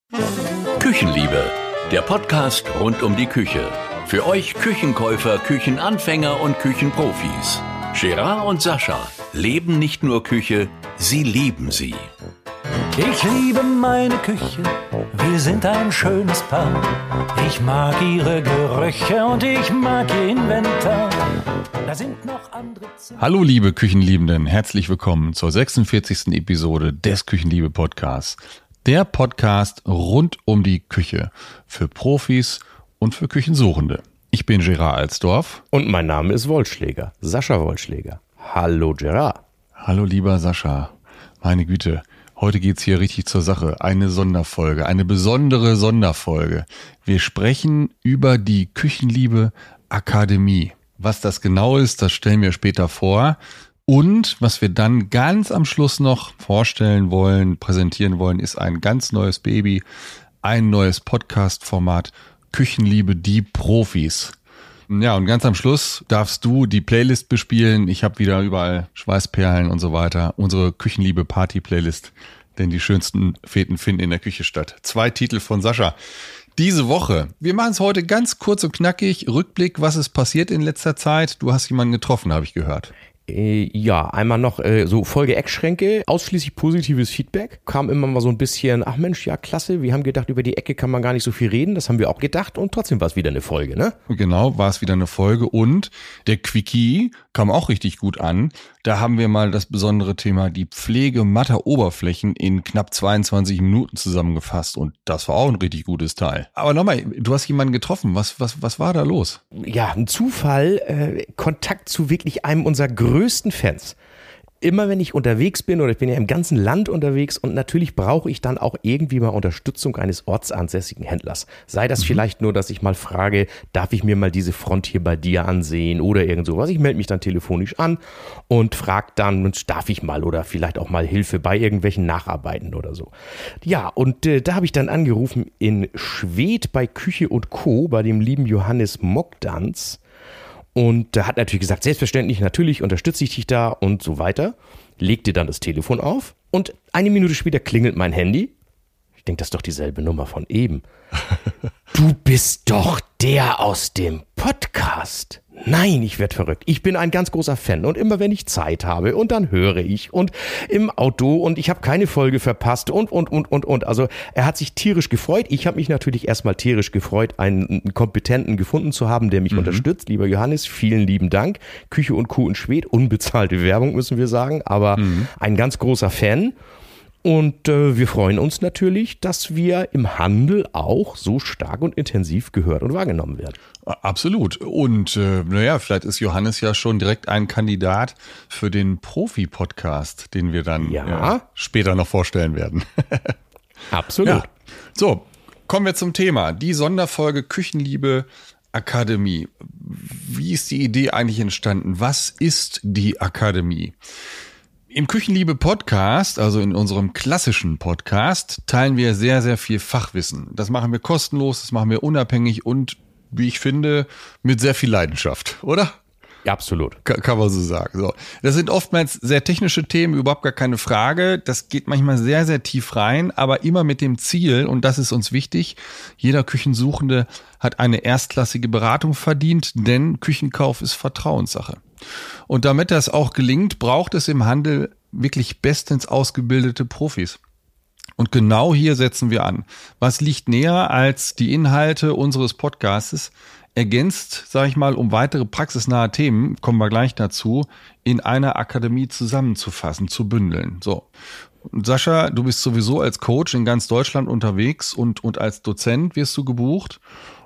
Küchenliebe, der Podcast rund um die Küche. Für euch Küchenkäufer, Küchenanfänger und Küchenprofis. Gerard und Sascha leben nicht nur Küche, sie lieben sie. Ich liebe meine Küche, wir sind ein schönes Paar. Ich mag ihre Gerüche und ich mag ihr Inventar. Da sind noch andere Zimmer. Hallo liebe Küchenliebenden, herzlich willkommen zur 46. Episode des Küchenliebe-Podcasts. Der Podcast rund um die Küche für Profis und für Küchensuchende. Ich bin Gerard Alsdorf. Und mein Name ist Wollschläger, Sascha Wollschläger. Hallo Gerard. Hallo lieber Sascha, meine Güte. Heute geht's hier richtig zur Sache. Eine Sonderfolge, eine besondere Sonderfolge. Wir sprechen über die Küchenliebe Akademie. Was das genau ist, das stellen wir später vor. Und was wir dann ganz am Schluss noch vorstellen wollen, präsentieren wollen, ist ein ganz neues Baby, ein neues Podcast-Format, Küchenliebe, die Profis. Ja, und ganz am Schluss darfst du die Playlist bespielen. Ich habe wieder überall Schweißperlen und so weiter. Unsere Küchenliebe-Party-Playlist, denn die schönsten Feten finden in der Küche statt. 2 Titel von Sascha. Diese Woche. Wir machen es heute ganz kurz und knackig. Rückblick, was ist passiert in letzter Zeit? Du hast jemanden getroffen, habe ich gehört. Ja, einmal noch so Folge Eckschränke, ausschließlich positives Feedback. Kam immer mal so ein bisschen, ach Mensch, ja klasse, wir haben gedacht, über die Ecke kann man gar nicht so viel reden. Das haben wir auch gedacht und trotzdem war es wieder eine Folge, ne? Genau, war es wieder eine Folge und der Quickie kam auch richtig gut an. Da haben wir mal das besondere Thema die Pflege matter Oberflächen in knapp 22 Minuten zusammengefasst und das war auch ein richtig gutes Teil. Aber nochmal, du hast jemanden getroffen, was war da los? Ja, ein Zufall, Kontakt zu wirklich einem unserer größten Fans. Immer wenn ich unterwegs bin oder ich bin ja im ganzen Land unterwegs und natürlich brauche ich dann auch irgendwie mal Unterstützung eines ortsansässigen Händlers. Sei das vielleicht nur, dass ich mal frage, darf ich mir mal diese Front hier bei dir ansehen oder irgend sowas. Ich melde mich dann telefonisch an und frage dann, Mensch, darf ich mal oder vielleicht auch mal Hilfe bei irgendwelchen Nacharbeiten oder so. Ja, und da habe ich dann angerufen in Schwedt bei Küche und Co. bei dem lieben Johannes Mogdanz. Und er hat natürlich gesagt, selbstverständlich, natürlich unterstütze ich dich da und so weiter. Legte dann das Telefon auf und 1 Minute später klingelt mein Handy. Ich denke, das ist doch dieselbe Nummer von eben. Du bist doch der aus dem Podcast. Nein, ich werde verrückt. Ich bin ein ganz großer Fan und immer wenn ich Zeit habe und dann höre ich und im Auto und ich habe keine Folge verpasst und. Also er hat sich tierisch gefreut. Ich habe mich natürlich erstmal tierisch gefreut, einen Kompetenten gefunden zu haben, der mich unterstützt. Lieber Johannes, vielen lieben Dank. Küche und Co. in Schwedt, unbezahlte Werbung müssen wir sagen, aber ein ganz großer Fan. Und wir freuen uns natürlich, dass wir im Handel auch so stark und intensiv gehört und wahrgenommen werden. Absolut. Und vielleicht ist Johannes ja schon direkt ein Kandidat für den Profi-Podcast, den wir dann später noch vorstellen werden. Absolut. Ja. So, kommen wir zum Thema. Die Sonderfolge Küchenliebe Akademie. Wie ist die Idee eigentlich entstanden? Was ist die Akademie? Im Küchenliebe-Podcast, also in unserem klassischen Podcast, teilen wir sehr, sehr viel Fachwissen. Das machen wir kostenlos, das machen wir unabhängig und, wie ich finde, mit sehr viel Leidenschaft, oder? Ja, absolut. Kann man so sagen. So. Das sind oftmals sehr technische Themen, überhaupt gar keine Frage. Das geht manchmal sehr, sehr tief rein, aber immer mit dem Ziel, und das ist uns wichtig, jeder Küchensuchende hat eine erstklassige Beratung verdient, denn Küchenkauf ist Vertrauenssache. Und damit das auch gelingt, braucht es im Handel wirklich bestens ausgebildete Profis. Und genau hier setzen wir an. Was liegt näher als die Inhalte unseres Podcasts, ergänzt, sage ich mal, um weitere praxisnahe Themen, kommen wir gleich dazu, in einer Akademie zusammenzufassen, zu bündeln. So. Und Sascha, du bist sowieso als Coach in ganz Deutschland unterwegs und als Dozent wirst du gebucht.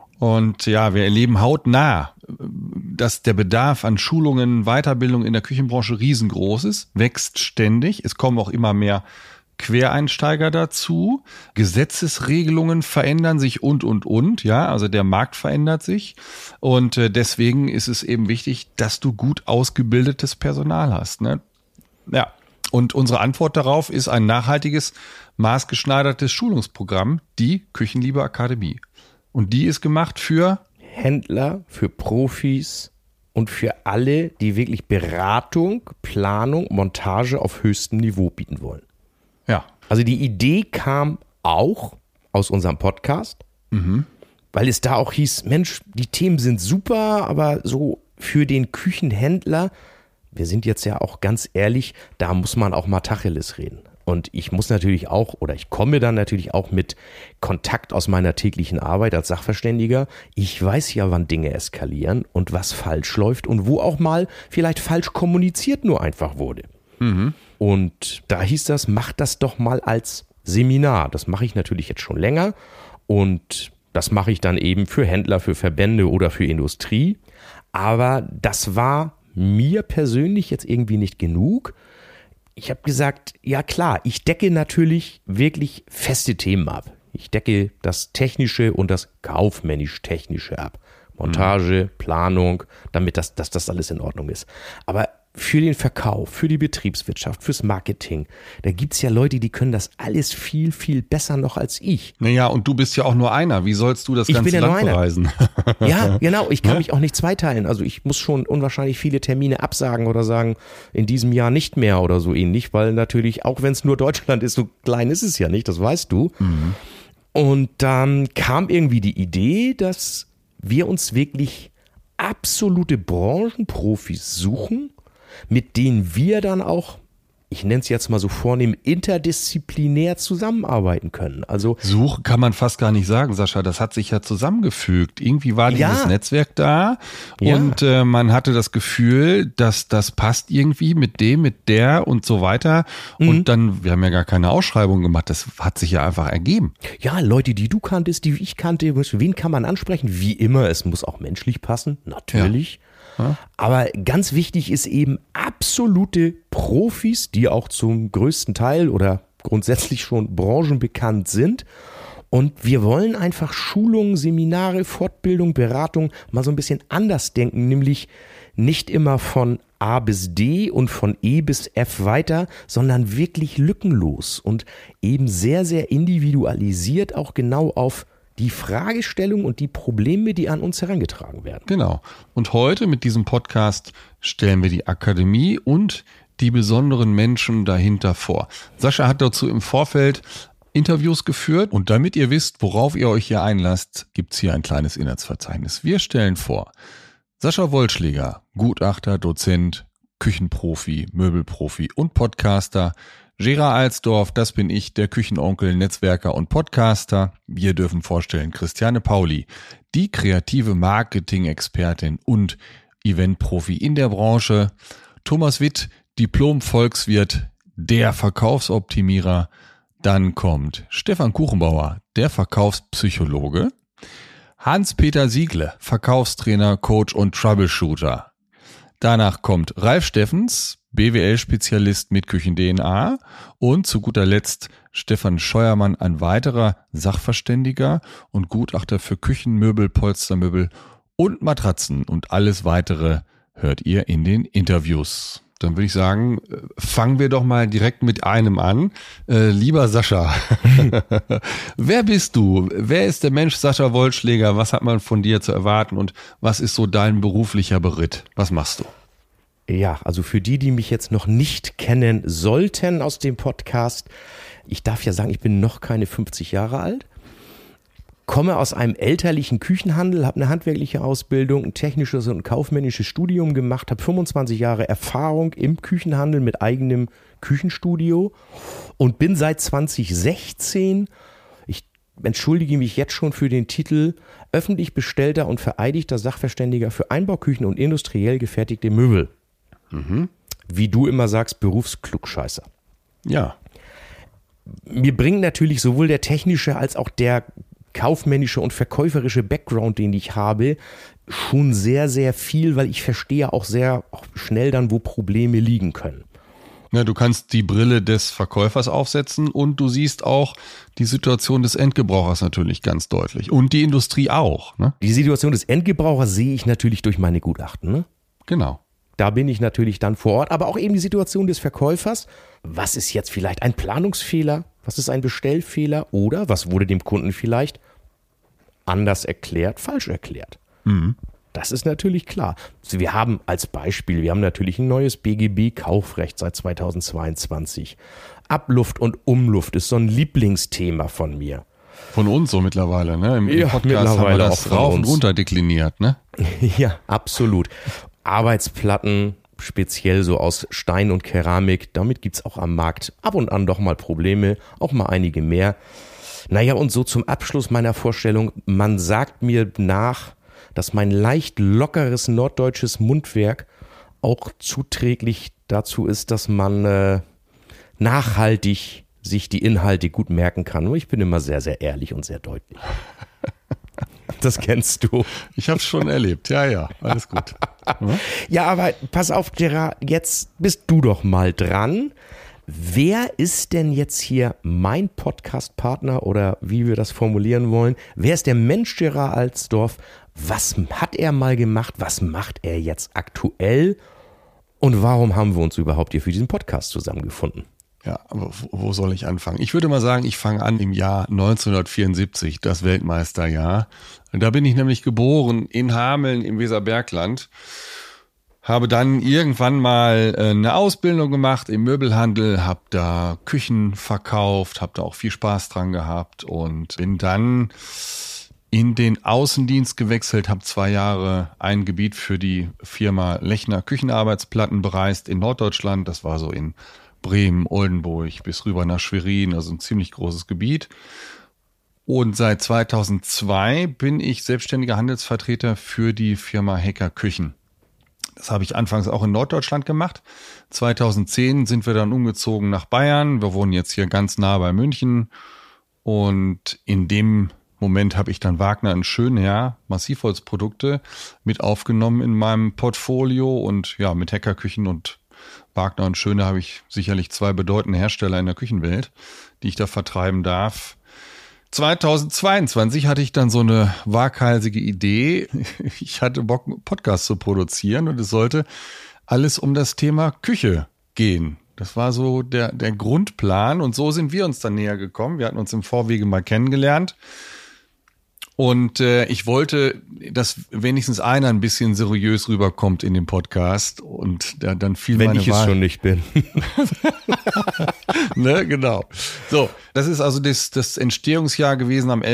Und ja, wir erleben hautnah, dass der Bedarf an Schulungen, Weiterbildung in der Küchenbranche riesengroß ist, wächst ständig. Es kommen auch immer mehr Quereinsteiger dazu. Gesetzesregelungen verändern sich und. Ja, also der Markt verändert sich. Und deswegen ist es eben wichtig, dass du gut ausgebildetes Personal hast, ne? Ja. Und unsere Antwort darauf ist ein nachhaltiges, maßgeschneidertes Schulungsprogramm, die Küchenliebe Akademie. Und die ist gemacht für Händler, für Profis und für alle, die wirklich Beratung, Planung, Montage auf höchstem Niveau bieten wollen. Ja. Also die Idee kam auch aus unserem Podcast, weil es da auch hieß, Mensch, die Themen sind super, aber so für den Küchenhändler, wir sind jetzt ja auch ganz ehrlich, da muss man auch mal Tacheles reden. Und ich muss natürlich auch, oder ich komme dann natürlich auch mit Kontakt aus meiner täglichen Arbeit als Sachverständiger. Ich weiß ja, wann Dinge eskalieren und was falsch läuft und wo auch mal vielleicht falsch kommuniziert nur einfach wurde. Und da hieß das, mach das doch mal als Seminar. Das mache ich natürlich jetzt schon länger und das mache ich dann eben für Händler, für Verbände oder für Industrie. Aber das war mir persönlich jetzt irgendwie nicht genug. Ich habe gesagt, ja klar, ich decke natürlich wirklich feste Themen ab. Ich decke das Technische und das kaufmännisch-technische ab. Montage, Planung, damit das alles in Ordnung ist. Aber für den Verkauf, für die Betriebswirtschaft, fürs Marketing, da gibt's ja Leute, die können das alles viel, viel besser noch als ich. Naja, und du bist ja auch nur einer. Wie sollst du das ganze Land bereisen? Ja, genau. Ich kann mich auch nicht zweiteilen. Also ich muss schon unwahrscheinlich viele Termine absagen oder sagen, in diesem Jahr nicht mehr oder so ähnlich, weil natürlich, auch wenn es nur Deutschland ist, so klein ist es ja nicht, das weißt du. Und dann kam irgendwie die Idee, dass wir uns wirklich absolute Branchenprofis suchen, mit denen wir dann auch, ich nenne es jetzt mal so vornehm, interdisziplinär zusammenarbeiten können. Also Suchen kann man fast gar nicht sagen, Sascha, das hat sich ja zusammengefügt. Irgendwie war dieses Netzwerk da und man hatte das Gefühl, dass das passt irgendwie mit dem, mit der und so weiter. Und dann, wir haben ja gar keine Ausschreibung gemacht, das hat sich ja einfach ergeben. Ja, Leute, die du kanntest, die ich kannte, wen kann man ansprechen? Wie immer, es muss auch menschlich passen, natürlich. Ja. Aber ganz wichtig ist eben absolute Profis, die auch zum größten Teil oder grundsätzlich schon branchenbekannt sind. Und wir wollen einfach Schulungen, Seminare, Fortbildung, Beratung mal so ein bisschen anders denken, nämlich nicht immer von A bis D und von E bis F weiter, sondern wirklich lückenlos und eben sehr, sehr individualisiert auch genau auf die Fragestellung und die Probleme, die an uns herangetragen werden. Genau. Und heute mit diesem Podcast stellen wir die Akademie und die besonderen Menschen dahinter vor. Sascha hat dazu im Vorfeld Interviews geführt und damit ihr wisst, worauf ihr euch hier einlasst, gibt's hier ein kleines Inhaltsverzeichnis. Wir stellen vor Sascha Wollschläger, Gutachter, Dozent, Küchenprofi, Möbelprofi und Podcaster. Gerard Alsdorf, das bin ich, der Küchenonkel, Netzwerker und Podcaster. Wir dürfen vorstellen Christiane Pauli, die kreative Marketing-Expertin und Eventprofi in der Branche. Thomas Witt, Diplom-Volkswirt, der Verkaufsoptimierer. Dann kommt Stefan Kuchenbauer, der Verkaufspsychologe. Hans-Peter Siegle, Verkaufstrainer, Coach und Troubleshooter. Danach kommt Ralf Steffens, BWL-Spezialist mit Küchen-DNA und zu guter Letzt Stefan Scheuermann, ein weiterer Sachverständiger und Gutachter für Küchenmöbel, Polstermöbel und Matratzen und alles weitere hört ihr in den Interviews. Dann würde ich sagen, fangen wir doch mal direkt mit einem an. Lieber Sascha, wer bist du? Wer ist der Mensch Sascha Wollschläger? Was hat man von dir zu erwarten und was ist so dein beruflicher Beritt? Was machst du? Ja, also für die mich jetzt noch nicht kennen sollten aus dem Podcast, ich darf ja sagen, ich bin noch keine 50 Jahre alt, komme aus einem elterlichen Küchenhandel, habe eine handwerkliche Ausbildung, ein technisches und kaufmännisches Studium gemacht, habe 25 Jahre Erfahrung im Küchenhandel mit eigenem Küchenstudio und bin seit 2016, ich entschuldige mich jetzt schon für den Titel, öffentlich bestellter und vereidigter Sachverständiger für Einbauküchen und industriell gefertigte Möbel. Wie du immer sagst, Berufsklugscheißer. Ja. Mir bringt natürlich sowohl der technische als auch der kaufmännische und verkäuferische Background, den ich habe, schon sehr, sehr viel, weil ich verstehe auch sehr schnell dann, wo Probleme liegen können. Ja, du kannst die Brille des Verkäufers aufsetzen und du siehst auch die Situation des Endgebrauchers natürlich ganz deutlich und die Industrie auch. Ne? Die Situation des Endgebrauchers sehe ich natürlich durch meine Gutachten. Ne? Genau. Da bin ich natürlich dann vor Ort, aber auch eben die Situation des Verkäufers. Was ist jetzt vielleicht ein Planungsfehler? Was ist ein Bestellfehler? Oder was wurde dem Kunden vielleicht anders erklärt, falsch erklärt? Das ist natürlich klar. Wir haben als Beispiel, wir haben natürlich ein neues BGB-Kaufrecht seit 2022. Abluft und Umluft ist so ein Lieblingsthema von mir. Von uns so mittlerweile, ne? Im Podcast mittlerweile haben wir das auch von rauf und uns. runter dekliniert, ne? Ja, absolut. Arbeitsplatten, speziell so aus Stein und Keramik, damit gibt's auch am Markt ab und an doch mal Probleme, auch mal einige mehr. Naja, und so zum Abschluss meiner Vorstellung, man sagt mir nach, dass mein leicht lockeres norddeutsches Mundwerk auch zuträglich dazu ist, dass man nachhaltig sich die Inhalte gut merken kann. Und ich bin immer sehr, sehr ehrlich und sehr deutlich. Das kennst du. Ich habe es schon erlebt. Ja, alles gut. Ja, aber pass auf, Gerard, jetzt bist du doch mal dran. Wer ist denn jetzt hier mein Podcast-Partner oder wie wir das formulieren wollen? Wer ist der Mensch Gerard Alsdorf? Was hat er mal gemacht? Was macht er jetzt aktuell? Und warum haben wir uns überhaupt hier für diesen Podcast zusammengefunden? Ja, aber wo soll ich anfangen? Ich würde mal sagen, ich fange an im Jahr 1974, das Weltmeisterjahr. Da bin ich nämlich geboren in Hameln im Weserbergland. Habe dann irgendwann mal eine Ausbildung gemacht im Möbelhandel, habe da Küchen verkauft, habe da auch viel Spaß dran gehabt und bin dann in den Außendienst gewechselt, habe 2 Jahre ein Gebiet für die Firma Lechner Küchenarbeitsplatten bereist in Norddeutschland. Das war so in Bremen, Oldenburg bis rüber nach Schwerin, also ein ziemlich großes Gebiet. Und seit 2002 bin ich selbstständiger Handelsvertreter für die Firma Hecker Küchen. Das habe ich anfangs auch in Norddeutschland gemacht. 2010 sind wir dann umgezogen nach Bayern. Wir wohnen jetzt hier ganz nah bei München. Und in dem Moment habe ich dann Wagner & Schönherr Massivholzprodukte mit aufgenommen in meinem Portfolio. Und ja, mit Hecker Küchen und Wagner & Schönherr habe ich sicherlich 2 bedeutende Hersteller in der Küchenwelt, die ich da vertreiben darf. 2022 hatte ich dann so eine waghalsige Idee. Ich hatte Bock, einen Podcast zu produzieren und es sollte alles um das Thema Küche gehen. Das war so der Grundplan und so sind wir uns dann näher gekommen. Wir hatten uns im Vorwege mal kennengelernt. Und ich wollte, dass wenigstens einer ein bisschen seriös rüberkommt in dem Podcast und dann fiel Wenn meine ich es Wahl. schon nicht bin. Ne, genau. So, das ist also das Entstehungsjahr gewesen. Am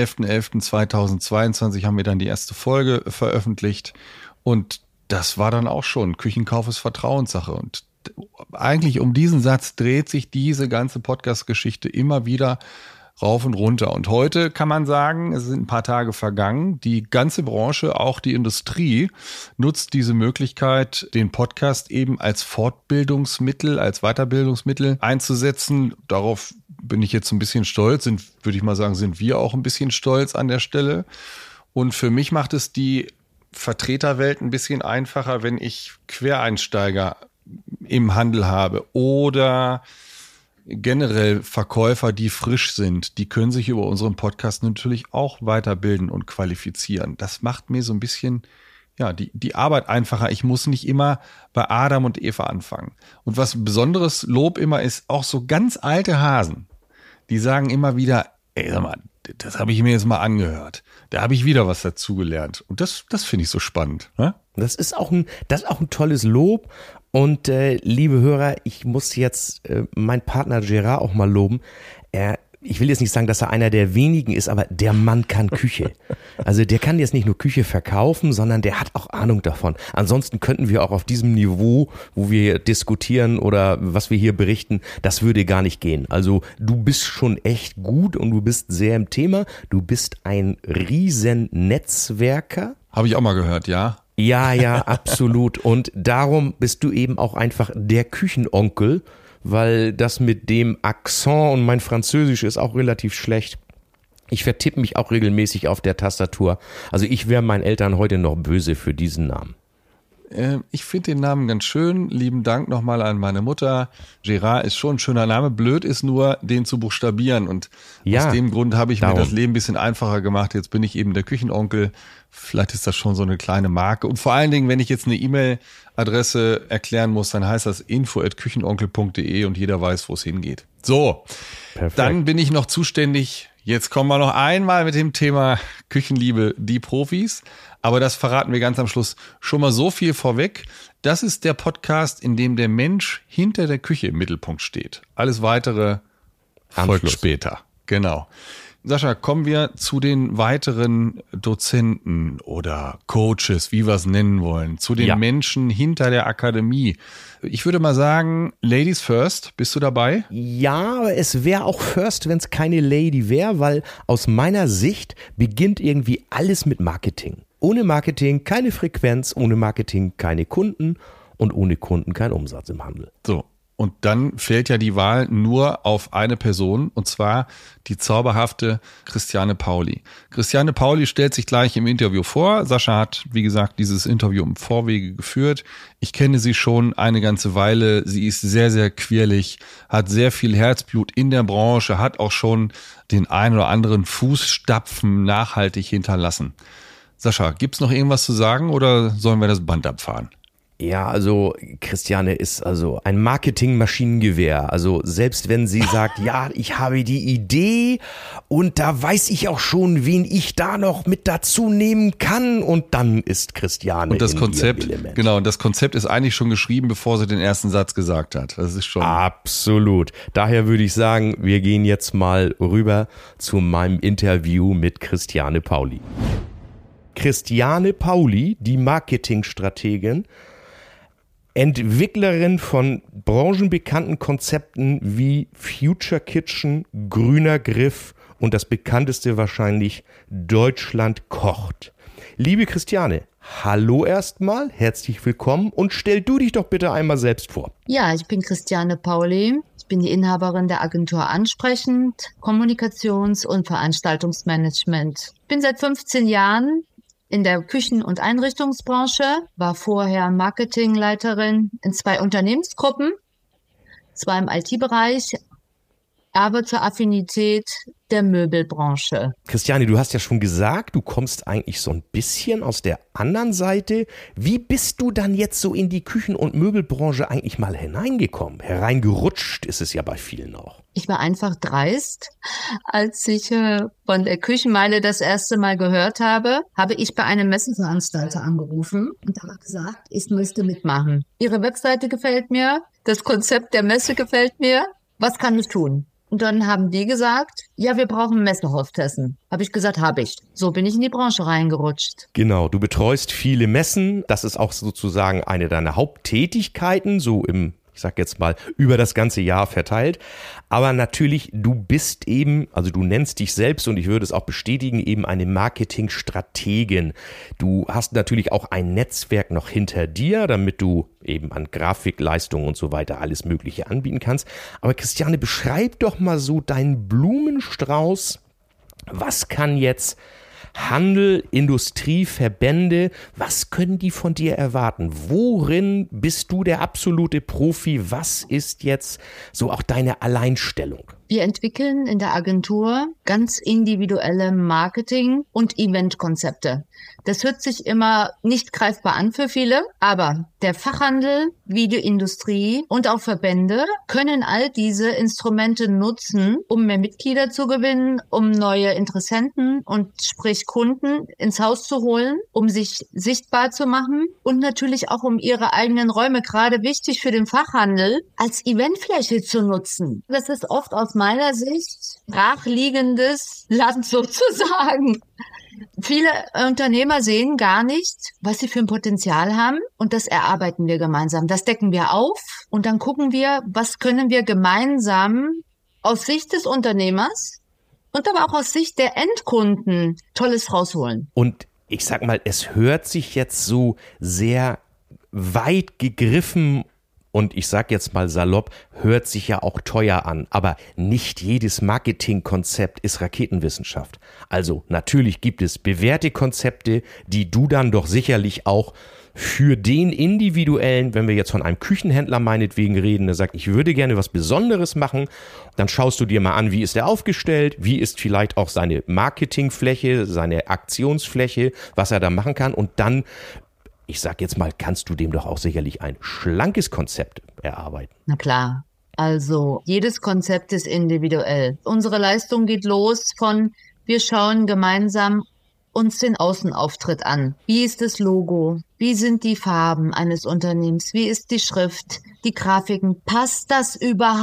11.11.2022 haben wir dann die erste Folge veröffentlicht und das war dann auch schon. Küchenkauf ist Vertrauenssache und eigentlich um diesen Satz dreht sich diese ganze Podcast-Geschichte immer wieder rauf und runter. Und heute kann man sagen, es sind ein paar Tage vergangen. Die ganze Branche, auch die Industrie, nutzt diese Möglichkeit, den Podcast eben als Fortbildungsmittel, als Weiterbildungsmittel einzusetzen. Darauf bin ich jetzt ein bisschen stolz, würde ich mal sagen, sind wir auch ein bisschen stolz an der Stelle. Und für mich macht es die Vertreterwelt ein bisschen einfacher, wenn ich Quereinsteiger im Handel habe oder generell Verkäufer, die frisch sind, die können sich über unseren Podcast natürlich auch weiterbilden und qualifizieren. Das macht mir so ein bisschen, ja, die Arbeit einfacher. Ich muss nicht immer bei Adam und Eva anfangen. Und was besonderes Lob immer ist, auch so ganz alte Hasen, die sagen immer wieder, ey, sag mal, das habe ich mir jetzt mal angehört. Da habe ich wieder was dazugelernt. Und das finde ich so spannend. Ne? Das ist auch ein tolles Lob. Und liebe Hörer, ich muss jetzt meinen Partner Gerard auch mal loben. Ich will jetzt nicht sagen, dass er einer der wenigen ist, aber der Mann kann Küche. Also der kann jetzt nicht nur Küche verkaufen, sondern der hat auch Ahnung davon. Ansonsten könnten wir auch auf diesem Niveau, wo wir diskutieren oder was wir hier berichten, das würde gar nicht gehen. Also du bist schon echt gut und du bist sehr im Thema. Du bist ein riesen Netzwerker. Habe ich auch mal gehört, ja. Ja, absolut. Und darum bist du eben auch einfach der Küchenonkel, weil das mit dem Akzent und mein Französisch ist auch relativ schlecht. Ich vertippe mich auch regelmäßig auf der Tastatur. Also ich wäre meinen Eltern heute noch böse für diesen Namen. Ich finde den Namen ganz schön. Lieben Dank nochmal an meine Mutter. Gerard ist schon ein schöner Name. Blöd ist nur, den zu buchstabieren. Und ja, aus dem Grund habe ich darum mir das Leben ein bisschen einfacher gemacht. Jetzt bin ich eben der Küchenonkel. Vielleicht ist das schon so eine kleine Marke. Und vor allen Dingen, wenn ich jetzt eine E-Mail-Adresse erklären muss, dann heißt das info@küchenonkel.de und jeder weiß, wo es hingeht. So, Perfekt. Dann bin ich noch zuständig. Jetzt kommen wir noch einmal mit dem Thema Küchenliebe, die Profis. Aber das verraten wir ganz am Schluss schon mal so viel vorweg. Das ist der Podcast, in dem der Mensch hinter der Küche im Mittelpunkt steht. Alles Weitere folgt später. Genau. Sascha, kommen wir zu den weiteren Dozenten oder Coaches, wie wir es nennen wollen, zu den Menschen hinter der Akademie. Ich würde mal sagen, Ladies first, bist du dabei? Ja, aber es wäre auch first, wenn es keine Lady wäre, weil aus meiner Sicht beginnt irgendwie alles mit Marketing. Ohne Marketing keine Frequenz, ohne Marketing keine Kunden und ohne Kunden kein Umsatz im Handel. So. Und dann fällt ja die Wahl nur auf eine Person, und zwar die zauberhafte Christiane Pauli. Christiane Pauli stellt sich gleich im Interview vor. Sascha hat, wie gesagt, dieses Interview im Vorwege geführt. Ich kenne sie schon eine ganze Weile. Sie ist sehr, sehr quirlig, hat sehr viel Herzblut in der Branche, hat auch schon den ein oder anderen Fußstapfen nachhaltig hinterlassen. Sascha, gibt's noch irgendwas zu sagen oder sollen wir das Band abfahren? Ja, also Christiane ist also ein Marketing-Maschinengewehr. Also selbst wenn sie sagt, ja, ich habe die Idee und da weiß ich auch schon, wen ich da noch mit dazu nehmen kann, und dann ist Christiane und das in Konzept, ihrem Element. genau, und das Konzept ist eigentlich schon geschrieben, bevor sie den ersten Satz gesagt hat. Das ist schon absolut. Daher würde ich sagen, wir gehen jetzt mal rüber zu meinem Interview mit Christiane Pauli. Christiane Pauli, die Marketingstrategin, Entwicklerin von branchenbekannten Konzepten wie Future Kitchen, Grüner Griff und das bekannteste wahrscheinlich Deutschland kocht. Liebe Christiane, hallo erstmal, herzlich willkommen und stell du dich doch bitte einmal selbst vor. Ja, ich bin Christiane Pauli. Ich bin die Inhaberin der Agentur Ansprechend, Kommunikations- und Veranstaltungsmanagement. Ich bin seit 15 Jahren in der Küchen- und Einrichtungsbranche, war vorher Marketingleiterin in 2 Unternehmensgruppen, 2 im IT-Bereich, aber zur Affinität der Möbelbranche. Christiane, du hast ja schon gesagt, du kommst eigentlich so ein bisschen aus der anderen Seite. Wie bist du dann jetzt so in die Küchen- und Möbelbranche eigentlich mal hineingekommen? Hereingerutscht ist es ja bei vielen auch. Ich war einfach dreist. Als ich von der Küchenmeile das erste Mal gehört habe, habe ich bei einem Messeveranstalter angerufen und habe gesagt, ich möchte mitmachen. Ihre Webseite gefällt mir, das Konzept der Messe gefällt mir. Was kann ich tun? Und dann haben die gesagt, ja, wir brauchen Messehostessen. Habe ich gesagt, habe ich. So bin ich in die Branche reingerutscht. Genau, du betreust viele Messen. Das ist auch sozusagen eine deiner Haupttätigkeiten, so im, ich sag jetzt mal, über das ganze Jahr verteilt. Aber natürlich, du bist eben, also du nennst dich selbst, und ich würde es auch bestätigen, eben eine Marketingstrategin. Du hast natürlich auch ein Netzwerk noch hinter dir, damit du eben an Grafikleistungen und so weiter alles Mögliche anbieten kannst. Aber Christiane, beschreib doch mal so deinen Blumenstrauß. Was kann jetzt Handel, Industrie, Verbände, was können die von dir erwarten? Worin bist du der absolute Profi? Was ist jetzt so auch deine Alleinstellung? Wir entwickeln in der Agentur ganz individuelle Marketing- und Eventkonzepte. Das hört sich immer nicht greifbar an für viele, aber der Fachhandel, Videoindustrie und auch Verbände können all diese Instrumente nutzen, um mehr Mitglieder zu gewinnen, um neue Interessenten und sprich Kunden ins Haus zu holen, um sich sichtbar zu machen und natürlich auch um ihre eigenen Räume, gerade wichtig für den Fachhandel, als Eventfläche zu nutzen. Das ist oft aus meiner Sicht brachliegendes Land sozusagen. Viele Unternehmer sehen gar nicht, was sie für ein Potenzial haben, und das erarbeiten wir gemeinsam. Das decken wir auf und dann gucken wir, was können wir gemeinsam aus Sicht des Unternehmers und aber auch aus Sicht der Endkunden Tolles rausholen. Und ich sag mal, es hört sich jetzt so sehr weit gegriffen und ich sag jetzt mal salopp, hört sich ja auch teuer an. Aber nicht jedes Marketingkonzept ist Raketenwissenschaft. Also natürlich gibt es bewährte Konzepte, die du dann doch sicherlich auch für den individuellen, wenn wir jetzt von einem Küchenhändler meinetwegen reden, der sagt, ich würde gerne was Besonderes machen, dann schaust du dir mal an, wie ist er aufgestellt, wie ist vielleicht auch seine Marketingfläche, seine Aktionsfläche, was er da machen kann, und dann, ich sag jetzt mal, kannst du dem doch auch sicherlich ein schlankes Konzept erarbeiten. Na klar, also jedes Konzept ist individuell. Unsere Leistung geht los von, wir schauen gemeinsam uns den Außenauftritt an. Wie ist das Logo? Wie sind die Farben eines Unternehmens? Wie ist die Schrift? Die Grafiken? Passt das überhaupt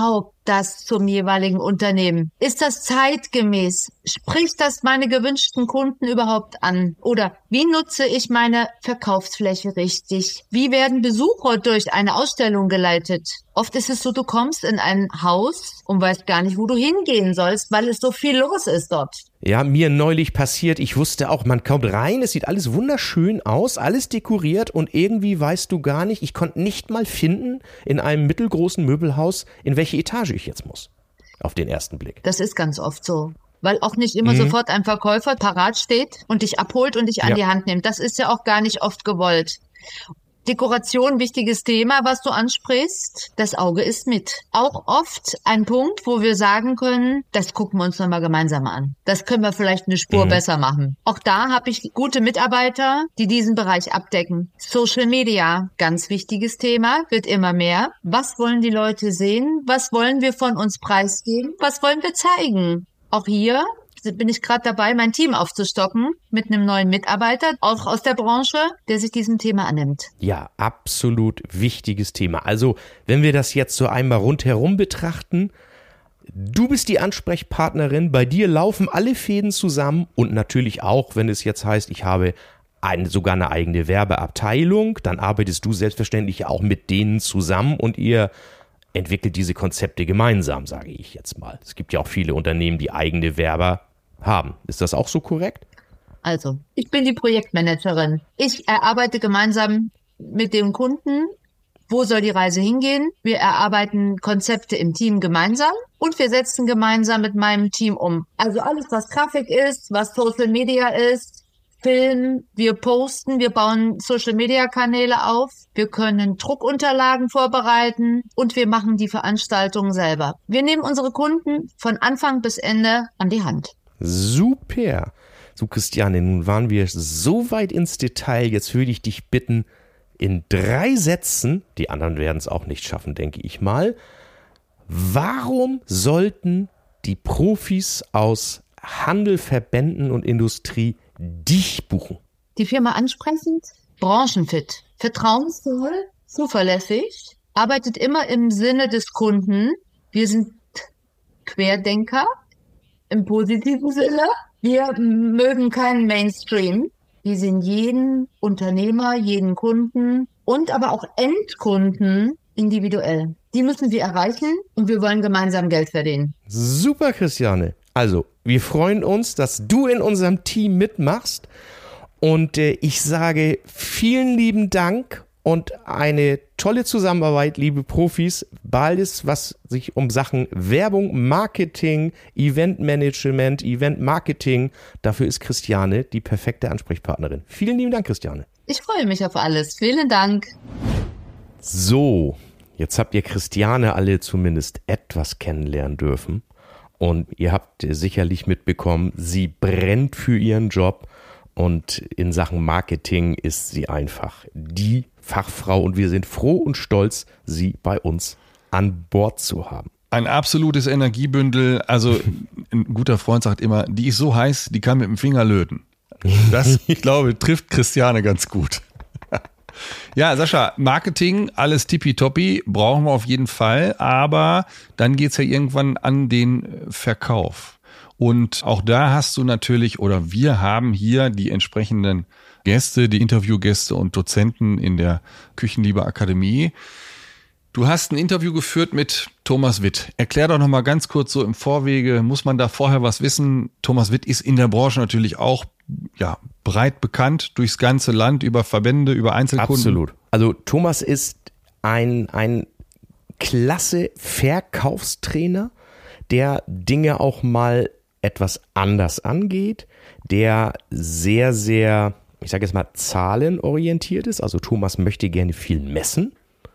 das zum jeweiligen Unternehmen? Ist das zeitgemäß? Spricht das meine gewünschten Kunden überhaupt an? Oder wie nutze ich meine Verkaufsfläche richtig? Wie werden Besucher durch eine Ausstellung geleitet? Oft ist es so, du kommst in ein Haus und weißt gar nicht, wo du hingehen sollst, weil es so viel los ist dort. Ja, mir neulich passiert, ich wusste auch, man kommt rein, es sieht alles wunderschön aus, alles dekoriert und irgendwie weißt du gar nicht, ich konnte nicht mal finden in einem mittelgroßen Möbelhaus, in welche Etage ich jetzt muss, auf den ersten Blick. Das ist ganz oft so. Weil auch nicht immer sofort ein Verkäufer parat steht und dich abholt und dich an die Hand nimmt. Das ist ja auch gar nicht oft gewollt. Dekoration, wichtiges Thema, was du ansprichst. Das Auge ist mit. Auch oft ein Punkt, wo wir sagen können, das gucken wir uns nochmal gemeinsam an. Das können wir vielleicht eine Spur besser machen. Auch da habe ich gute Mitarbeiter, die diesen Bereich abdecken. Social Media, ganz wichtiges Thema, wird immer mehr. Was wollen die Leute sehen? Was wollen wir von uns preisgeben? Was wollen wir zeigen? Auch hier bin ich gerade dabei, mein Team aufzustocken mit einem neuen Mitarbeiter, auch aus der Branche, der sich diesem Thema annimmt. Ja, absolut wichtiges Thema. Also, wenn wir das jetzt so einmal rundherum betrachten, du bist die Ansprechpartnerin, bei dir laufen alle Fäden zusammen und natürlich auch, wenn es jetzt heißt, ich habe sogar eine eigene Werbeabteilung, dann arbeitest du selbstverständlich auch mit denen zusammen und ihr entwickelt diese Konzepte gemeinsam, sage ich jetzt mal. Es gibt ja auch viele Unternehmen, die eigene Werber haben. Ist das auch so korrekt? Also, ich bin die Projektmanagerin. Ich erarbeite gemeinsam mit dem Kunden, wo soll die Reise hingehen. Wir erarbeiten Konzepte im Team gemeinsam und wir setzen gemeinsam mit meinem Team um. Also alles, was Grafik ist, was Social Media ist, Film, wir posten, wir bauen Social-Media-Kanäle auf, wir können Druckunterlagen vorbereiten und wir machen die Veranstaltungen selber. Wir nehmen unsere Kunden von Anfang bis Ende an die Hand. Super. So, Christiane, nun waren wir so weit ins Detail, jetzt würde ich dich bitten, in 3 Sätzen, die anderen werden es auch nicht schaffen, denke ich mal, warum sollten die Profis aus Handel, Verbänden und Industrie dich buchen? Die Firma ansprechend, branchenfit, vertrauensvoll, zuverlässig, arbeitet immer im Sinne des Kunden. Wir sind Querdenker im positiven Sinne. Wir mögen keinen Mainstream. Wir sehen jeden Unternehmer, jeden Kunden und aber auch Endkunden individuell. Die müssen wir erreichen und wir wollen gemeinsam Geld verdienen. Super, Christiane. Also, wir freuen uns, dass du in unserem Team mitmachst und ich sage vielen lieben Dank und eine tolle Zusammenarbeit, liebe Profis. Beides, was sich um Sachen Werbung, Marketing, Eventmanagement, Eventmarketing, dafür ist Christiane die perfekte Ansprechpartnerin. Vielen lieben Dank, Christiane. Ich freue mich auf alles. Vielen Dank. So, jetzt habt ihr Christiane alle zumindest etwas kennenlernen dürfen. Und ihr habt sicherlich mitbekommen, sie brennt für ihren Job und in Sachen Marketing ist sie einfach die Fachfrau und wir sind froh und stolz, sie bei uns an Bord zu haben. Ein absolutes Energiebündel, also ein guter Freund sagt immer, die ist so heiß, die kann mit dem Finger löten. Das, ich glaube, trifft Christiane ganz gut. Ja, Sascha, Marketing, alles tippitoppi, brauchen wir auf jeden Fall, aber dann geht's ja irgendwann an den Verkauf. Und auch da hast du natürlich, oder wir haben hier die entsprechenden Gäste, die Interviewgäste und Dozenten in der Küchenliebe Akademie. Du hast ein Interview geführt mit Thomas Witt. Erklär doch nochmal ganz kurz so im Vorwege, muss man da vorher was wissen? Thomas Witt ist in der Branche natürlich auch breit bekannt, durchs ganze Land, über Verbände, über Einzelkunden. Absolut. Also Thomas ist ein klasse Verkaufstrainer, der Dinge auch mal etwas anders angeht, der sehr, sehr, ich sage jetzt mal, zahlenorientiert ist. Also Thomas möchte gerne viel messen.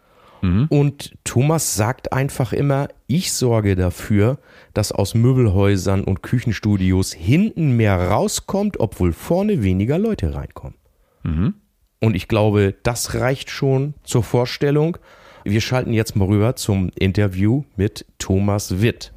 Und Thomas sagt einfach immer, ich sorge dafür, dass aus Möbelhäusern und Küchenstudios hinten mehr rauskommt, obwohl vorne weniger Leute reinkommen. Und ich glaube, das reicht schon zur Vorstellung. Wir schalten jetzt mal rüber zum Interview mit Thomas Witt.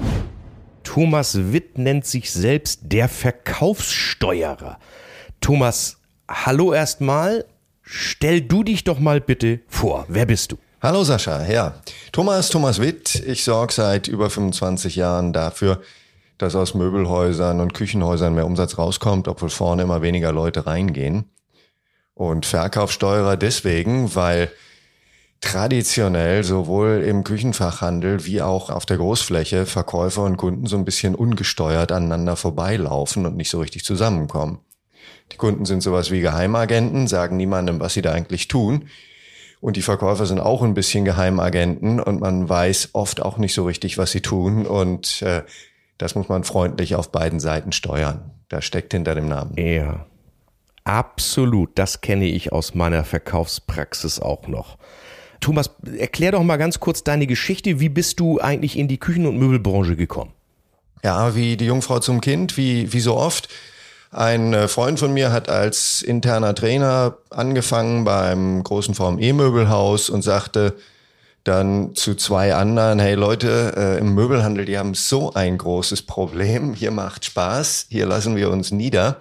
Thomas Witt nennt sich selbst der Verkaufssteuerer. Thomas, hallo erstmal. Stell du dich doch mal bitte vor. Wer bist du? Hallo Sascha, ja. Thomas Witt. Ich sorge seit über 25 Jahren dafür, dass aus Möbelhäusern und Küchenhäusern mehr Umsatz rauskommt, obwohl vorne immer weniger Leute reingehen. Und Verkaufssteuerer deswegen, weil traditionell sowohl im Küchenfachhandel wie auch auf der Großfläche Verkäufer und Kunden so ein bisschen ungesteuert aneinander vorbeilaufen und nicht so richtig zusammenkommen. Die Kunden sind sowas wie Geheimagenten, sagen niemandem, was sie da eigentlich tun. Und die Verkäufer sind auch ein bisschen Geheimagenten und man weiß oft auch nicht so richtig, was sie tun. Und das muss man freundlich auf beiden Seiten steuern. Das steckt hinter dem Namen. Ja, absolut. Das kenne ich aus meiner Verkaufspraxis auch noch. Thomas, erklär doch mal ganz kurz deine Geschichte. Wie bist du eigentlich in die Küchen- und Möbelbranche gekommen? Ja, wie die Jungfrau zum Kind, wie so oft. Ein Freund von mir hat als interner Trainer angefangen beim großen VME-Möbelhaus und sagte dann zu zwei anderen, hey Leute, im Möbelhandel, die haben so ein großes Problem. Hier macht Spaß, hier lassen wir uns nieder.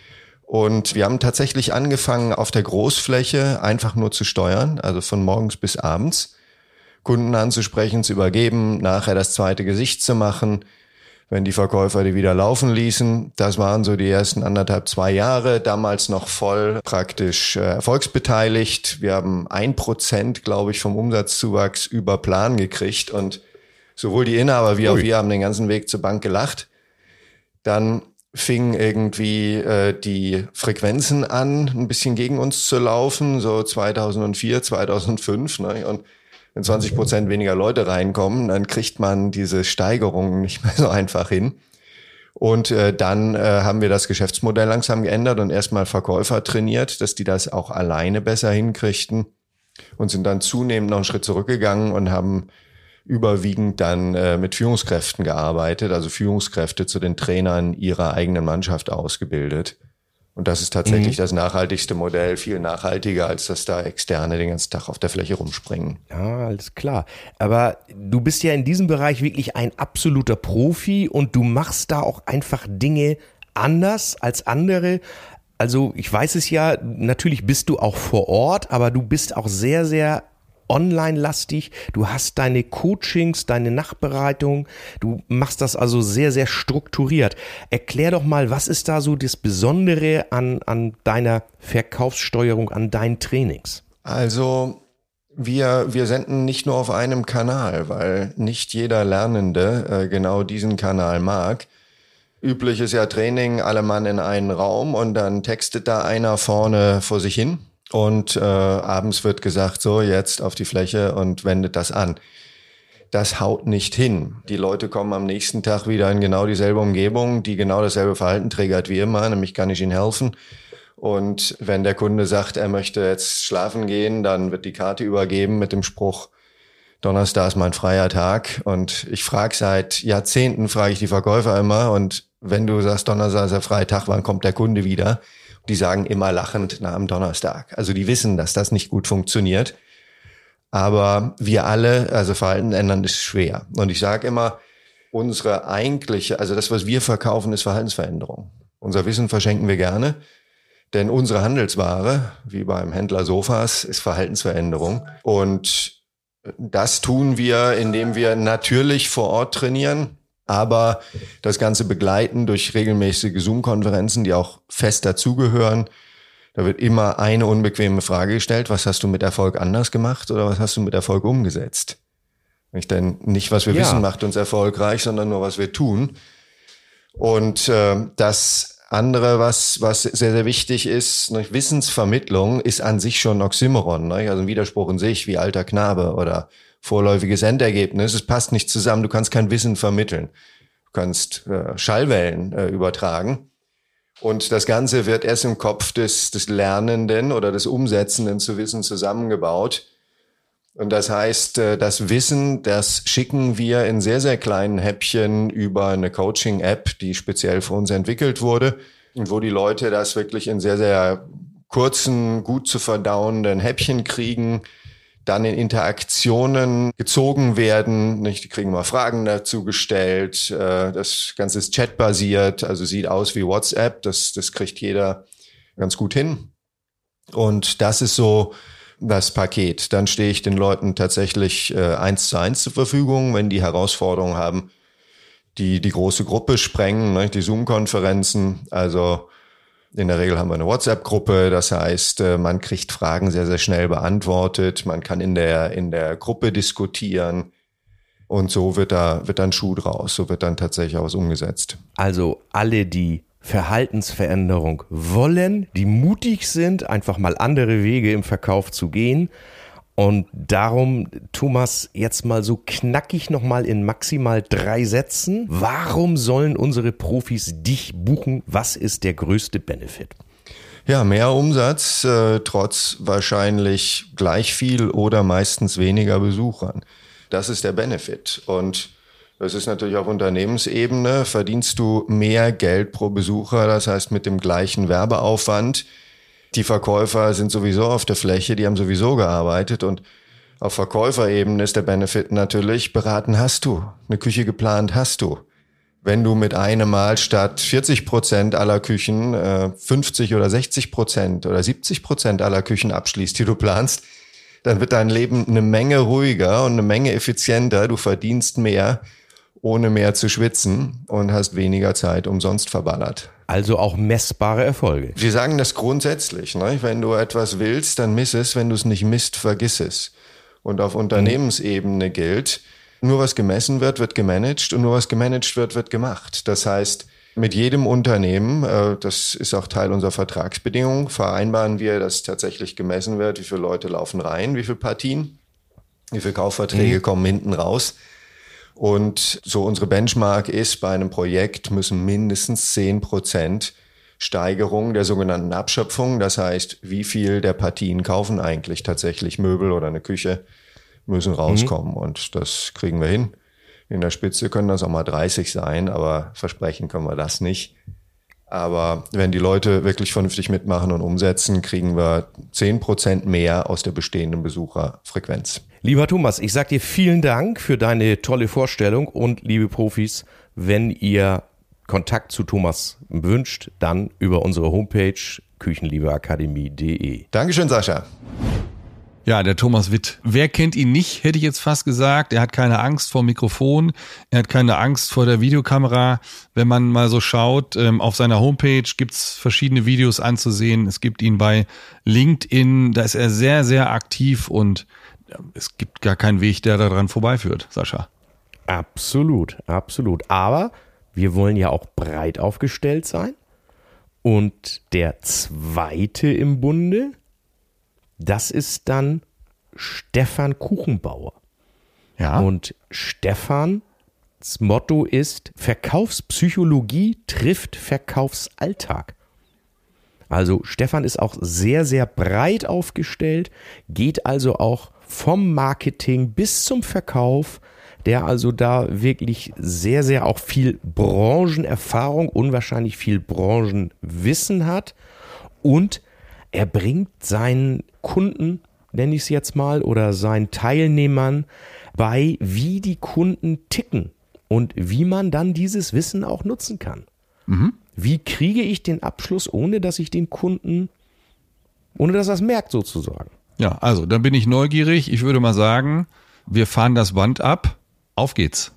Und wir haben tatsächlich angefangen, auf der Großfläche einfach nur zu steuern, also von morgens bis abends, Kunden anzusprechen, zu übergeben, nachher das zweite Gesicht zu machen, wenn die Verkäufer die wieder laufen ließen. Das waren so die ersten 2 Jahre, damals noch voll praktisch erfolgsbeteiligt. Wir haben 1%, glaube ich, vom Umsatzzuwachs über Plan gekriegt und sowohl die Inhaber wie auch wir haben den ganzen Weg zur Bank gelacht. Dann fingen irgendwie die Frequenzen an, ein bisschen gegen uns zu laufen, so 2004, 2005. Ne? Und wenn 20% weniger Leute reinkommen, dann kriegt man diese Steigerungen nicht mehr so einfach hin. Und dann haben wir das Geschäftsmodell langsam geändert und erstmal Verkäufer trainiert, dass die das auch alleine besser hinkriegten und sind dann zunehmend noch einen Schritt zurückgegangen und haben überwiegend dann mit Führungskräften gearbeitet, also Führungskräfte zu den Trainern ihrer eigenen Mannschaft ausgebildet. Und das ist tatsächlich das nachhaltigste Modell, viel nachhaltiger, als dass da Externe den ganzen Tag auf der Fläche rumspringen. Ja, alles klar. Aber du bist ja in diesem Bereich wirklich ein absoluter Profi und du machst da auch einfach Dinge anders als andere. Also ich weiß es ja, natürlich bist du auch vor Ort, aber du bist auch sehr, sehr online-lastig, du hast deine Coachings, deine Nachbereitung, du machst das also sehr, sehr strukturiert. Erklär doch mal, was ist da so das Besondere an deiner Verkaufssteuerung, an deinen Trainings? Also wir senden nicht nur auf einem Kanal, weil nicht jeder Lernende genau diesen Kanal mag. Üblich ist ja Training, alle Mann in einen Raum und dann textet da einer vorne vor sich hin. Und abends wird gesagt, so jetzt auf die Fläche und wendet das an. Das haut nicht hin. Die Leute kommen am nächsten Tag wieder in genau dieselbe Umgebung, die genau dasselbe Verhalten triggert wie immer, nämlich kann ich ihnen helfen. Und wenn der Kunde sagt, er möchte jetzt schlafen gehen, dann wird die Karte übergeben mit dem Spruch, Donnerstag ist mein freier Tag. Und ich frage seit Jahrzehnten, frage ich die Verkäufer immer. Und wenn du sagst, Donnerstag ist der freie Tag, wann kommt der Kunde wieder? Die sagen immer lachend, na, am Donnerstag. Also die wissen, dass das nicht gut funktioniert. Aber wir alle, also Verhalten ändern ist schwer. Und ich sage immer, unsere eigentliche, also das, was wir verkaufen, ist Verhaltensveränderung. Unser Wissen verschenken wir gerne, denn unsere Handelsware, wie beim Händler Sofas, ist Verhaltensveränderung. Und das tun wir, indem wir natürlich vor Ort trainieren, aber das Ganze begleiten durch regelmäßige Zoom-Konferenzen, die auch fest dazugehören. Da wird immer eine unbequeme Frage gestellt. Was hast du mit Erfolg anders gemacht oder was hast du mit Erfolg umgesetzt? Denn nicht, was wir wissen, macht uns erfolgreich, sondern nur, was wir tun. Und das andere, was sehr, sehr wichtig ist, Wissensvermittlung ist an sich schon ein Oxymoron, also ein Widerspruch in sich, wie alter Knabe oder vorläufiges Endergebnis. Es passt nicht zusammen, du kannst kein Wissen vermitteln. Du kannst Schallwellen übertragen. Und das Ganze wird erst im Kopf des Lernenden oder des Umsetzenden zu Wissen zusammengebaut. Und das heißt, das Wissen, das schicken wir in sehr, sehr kleinen Häppchen über eine Coaching-App, die speziell für uns entwickelt wurde und wo die Leute das wirklich in sehr, sehr kurzen, gut zu verdauenden Häppchen kriegen, dann in Interaktionen gezogen werden. Die kriegen mal Fragen dazu gestellt. Das Ganze ist chatbasiert, also sieht aus wie WhatsApp. Das kriegt jeder ganz gut hin. Und das ist so das Paket. Dann stehe ich den Leuten tatsächlich 1:1 zur Verfügung, wenn die Herausforderungen haben, die große Gruppe sprengen, ne, die Zoom-Konferenzen. Also in der Regel haben wir eine WhatsApp-Gruppe, das heißt, man kriegt Fragen sehr, sehr schnell beantwortet. Man kann in der Gruppe diskutieren und so wird dann Schuh draus. So wird dann tatsächlich auch was umgesetzt. Also alle, die Verhaltensveränderung wollen, die mutig sind, einfach mal andere Wege im Verkauf zu gehen. Und darum, Thomas, jetzt mal so knackig nochmal in maximal 3 Sätzen. Warum sollen unsere Profis dich buchen? Was ist der größte Benefit? Ja, mehr Umsatz, trotz wahrscheinlich gleich viel oder meistens weniger Besuchern. Das ist der Benefit. Und das ist natürlich auf Unternehmensebene, verdienst du mehr Geld pro Besucher, das heißt mit dem gleichen Werbeaufwand. Die Verkäufer sind sowieso auf der Fläche, die haben sowieso gearbeitet und auf Verkäuferebene ist der Benefit natürlich, beraten hast du, eine Küche geplant hast du. Wenn du mit einem Mal statt 40% aller Küchen 50 oder 60% oder 70% aller Küchen abschließt, die du planst, dann wird dein Leben eine Menge ruhiger und eine Menge effizienter. Du verdienst mehr, ohne mehr zu schwitzen und hast weniger Zeit umsonst verballert. Also auch messbare Erfolge. Wir sagen das grundsätzlich, ne? Wenn du etwas willst, dann miss es. Wenn du es nicht misst, vergiss es. Und auf Unternehmensebene gilt, nur was gemessen wird, wird gemanagt und nur was gemanagt wird, wird gemacht. Das heißt, mit jedem Unternehmen, das ist auch Teil unserer Vertragsbedingungen, vereinbaren wir, dass tatsächlich gemessen wird, wie viele Leute laufen rein, wie viele Partien, wie viele Kaufverträge kommen hinten raus. Und so unsere Benchmark ist, bei einem Projekt müssen mindestens 10% Steigerung der sogenannten Abschöpfung, das heißt, wie viel der Partien kaufen eigentlich tatsächlich Möbel oder eine Küche, müssen rauskommen. Und das kriegen wir hin. In der Spitze können das auch mal 30 sein, aber versprechen können wir das nicht. Aber wenn die Leute wirklich vernünftig mitmachen und umsetzen, kriegen wir 10% mehr aus der bestehenden Besucherfrequenz. Lieber Thomas, ich sage dir vielen Dank für deine tolle Vorstellung und liebe Profis, wenn ihr Kontakt zu Thomas wünscht, dann über unsere Homepage küchenliebeakademie.de. Dankeschön, Sascha. Ja, der Thomas Witt. Wer kennt ihn nicht, hätte ich jetzt fast gesagt. Er hat keine Angst vor Mikrofon, er hat keine Angst vor der Videokamera. Wenn man mal so schaut, auf seiner Homepage gibt's verschiedene Videos anzusehen. Es gibt ihn bei LinkedIn, da ist er sehr, sehr aktiv und es gibt gar keinen Weg, der daran vorbeiführt, Sascha. Absolut, absolut. Aber wir wollen ja auch breit aufgestellt sein. Und der zweite im Bunde, das ist dann Stefan Kuchenbauer. Ja. Und Stefans Motto ist: Verkaufspsychologie trifft Verkaufsalltag. Also Stefan ist auch sehr, sehr breit aufgestellt, geht also auch vom Marketing bis zum Verkauf, der also da wirklich sehr, sehr auch viel Branchenerfahrung, unwahrscheinlich viel Branchenwissen hat und er bringt seinen Kunden, nenne ich es jetzt mal, oder seinen Teilnehmern bei, wie die Kunden ticken und wie man dann dieses Wissen auch nutzen kann. Mhm. Wie kriege ich den Abschluss, ohne dass ich den Kunden, ohne dass er es merkt sozusagen? Ja, also da bin ich neugierig. Ich würde mal sagen, wir fahren das Band ab. Auf geht's.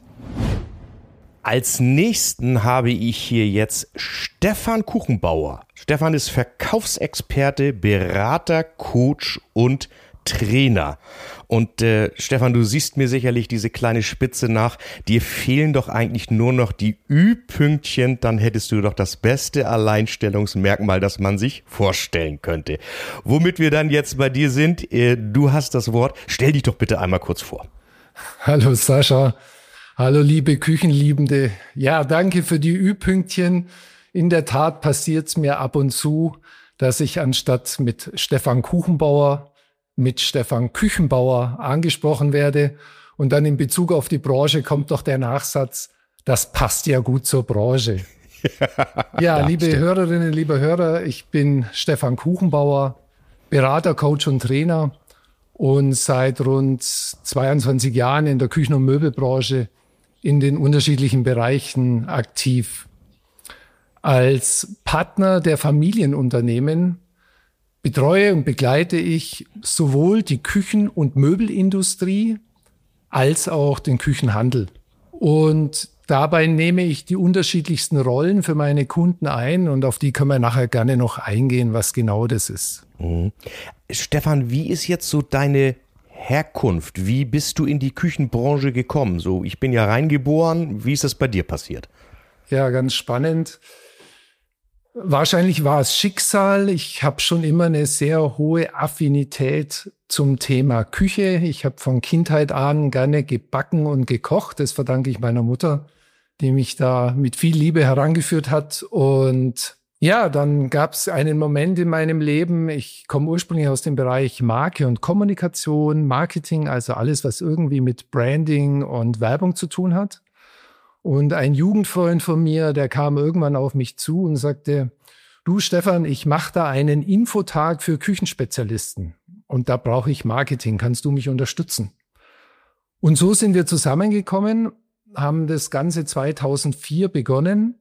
Als nächsten habe ich hier jetzt Stefan Kuchenbauer. Stefan ist Verkaufsexperte, Berater, Coach und Trainer. Und Stefan, du siehst mir sicherlich diese kleine Spitze nach. Dir fehlen doch eigentlich nur noch die Ü-Pünktchen. Dann hättest du doch das beste Alleinstellungsmerkmal, das man sich vorstellen könnte. Womit wir dann jetzt bei dir sind, du hast das Wort. Stell dich doch bitte einmal kurz vor. Hallo Sascha. Hallo liebe Küchenliebende. Ja, danke für die Ü-Pünktchen. In der Tat passiert es mir ab und zu, dass ich anstatt mit Stefan Kuchenbauer mit Stefan Küchenbauer angesprochen werde. Und dann in Bezug auf die Branche kommt doch der Nachsatz: Das passt ja gut zur Branche. Ja, liebe stimmt. Hörerinnen, liebe Hörer, ich bin Stefan Kuchenbauer, Berater, Coach und Trainer und seit rund 22 Jahren in der Küchen- und Möbelbranche in den unterschiedlichen Bereichen aktiv. Als Partner der Familienunternehmen betreue und begleite ich sowohl die Küchen- und Möbelindustrie als auch den Küchenhandel. Und dabei nehme ich die unterschiedlichsten Rollen für meine Kunden ein und auf die können wir nachher gerne noch eingehen, was genau das ist. Mhm. Stefan, wie ist jetzt so deine Herkunft? Wie bist du in die Küchenbranche gekommen? So, ich bin ja reingeboren. Wie ist das bei dir passiert? Ja, ganz spannend. Wahrscheinlich war es Schicksal. Ich habe schon immer eine sehr hohe Affinität zum Thema Küche. Ich habe von Kindheit an gerne gebacken und gekocht. Das verdanke ich meiner Mutter, die mich da mit viel Liebe herangeführt hat. Und ja, dann gab es einen Moment in meinem Leben. Ich komme ursprünglich aus dem Bereich Marke und Kommunikation, Marketing, also alles, was irgendwie mit Branding und Werbung zu tun hat. Und ein Jugendfreund von mir, der kam irgendwann auf mich zu und sagte, du Stefan, ich mache da einen Infotag für Küchenspezialisten und da brauche ich Marketing, kannst du mich unterstützen? Und so sind wir zusammengekommen, haben das Ganze 2004 begonnen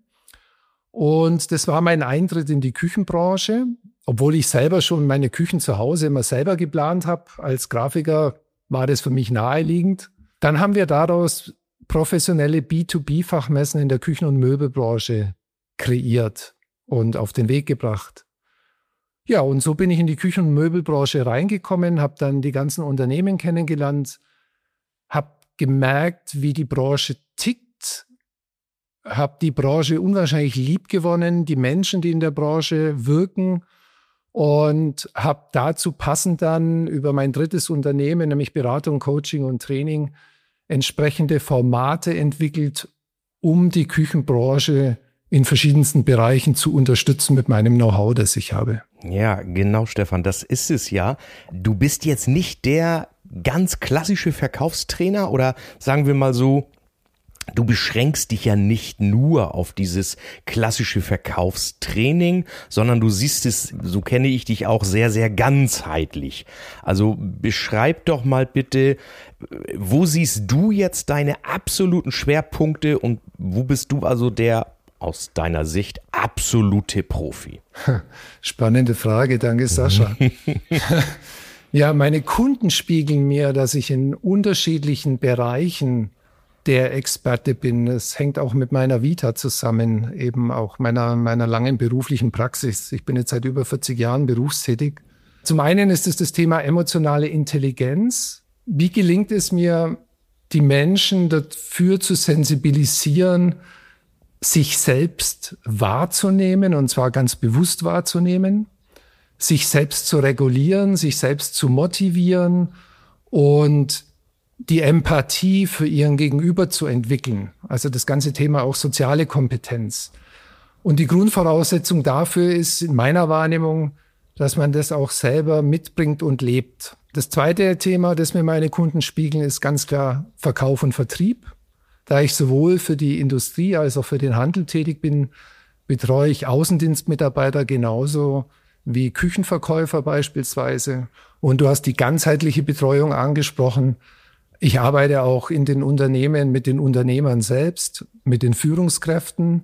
und das war mein Eintritt in die Küchenbranche, obwohl ich selber schon meine Küchen zu Hause immer selber geplant habe. Als Grafiker war das für mich naheliegend. Dann haben wir daraus professionelle B2B-Fachmessen in der Küchen- und Möbelbranche kreiert und auf den Weg gebracht. Ja, und so bin ich in die Küchen- und Möbelbranche reingekommen, habe dann die ganzen Unternehmen kennengelernt, habe gemerkt, wie die Branche tickt, habe die Branche unwahrscheinlich lieb gewonnen, die Menschen, die in der Branche wirken und habe dazu passend dann über mein drittes Unternehmen, nämlich Beratung, Coaching und Training, entsprechende Formate entwickelt, um die Küchenbranche in verschiedensten Bereichen zu unterstützen mit meinem Know-how, das ich habe. Ja, genau, Stefan, das ist es ja. Du bist jetzt nicht der ganz klassische Verkaufstrainer oder sagen wir mal so, du beschränkst dich ja nicht nur auf dieses klassische Verkaufstraining, sondern du siehst es, so kenne ich dich auch, sehr, sehr ganzheitlich. Also beschreib doch mal bitte, wo siehst du jetzt deine absoluten Schwerpunkte und wo bist du also der aus deiner Sicht absolute Profi? Spannende Frage, danke Sascha. Ja, meine Kunden spiegeln mir, dass ich in unterschiedlichen Bereichen der Experte bin. Es hängt auch mit meiner Vita zusammen, eben auch meiner langen beruflichen Praxis. Ich bin jetzt seit über 40 Jahren berufstätig. Zum einen ist es das Thema emotionale Intelligenz. Wie gelingt es mir, die Menschen dafür zu sensibilisieren, sich selbst wahrzunehmen, und zwar ganz bewusst wahrzunehmen, sich selbst zu regulieren, sich selbst zu motivieren und die Empathie für ihren Gegenüber zu entwickeln. Also das ganze Thema auch soziale Kompetenz. Und die Grundvoraussetzung dafür ist in meiner Wahrnehmung, dass man das auch selber mitbringt und lebt. Das zweite Thema, das mir meine Kunden spiegeln, ist ganz klar Verkauf und Vertrieb. Da ich sowohl für die Industrie als auch für den Handel tätig bin, betreue ich Außendienstmitarbeiter genauso wie Küchenverkäufer beispielsweise. Und du hast die ganzheitliche Betreuung angesprochen. Ich arbeite auch in den Unternehmen mit den Unternehmern selbst, mit den Führungskräften,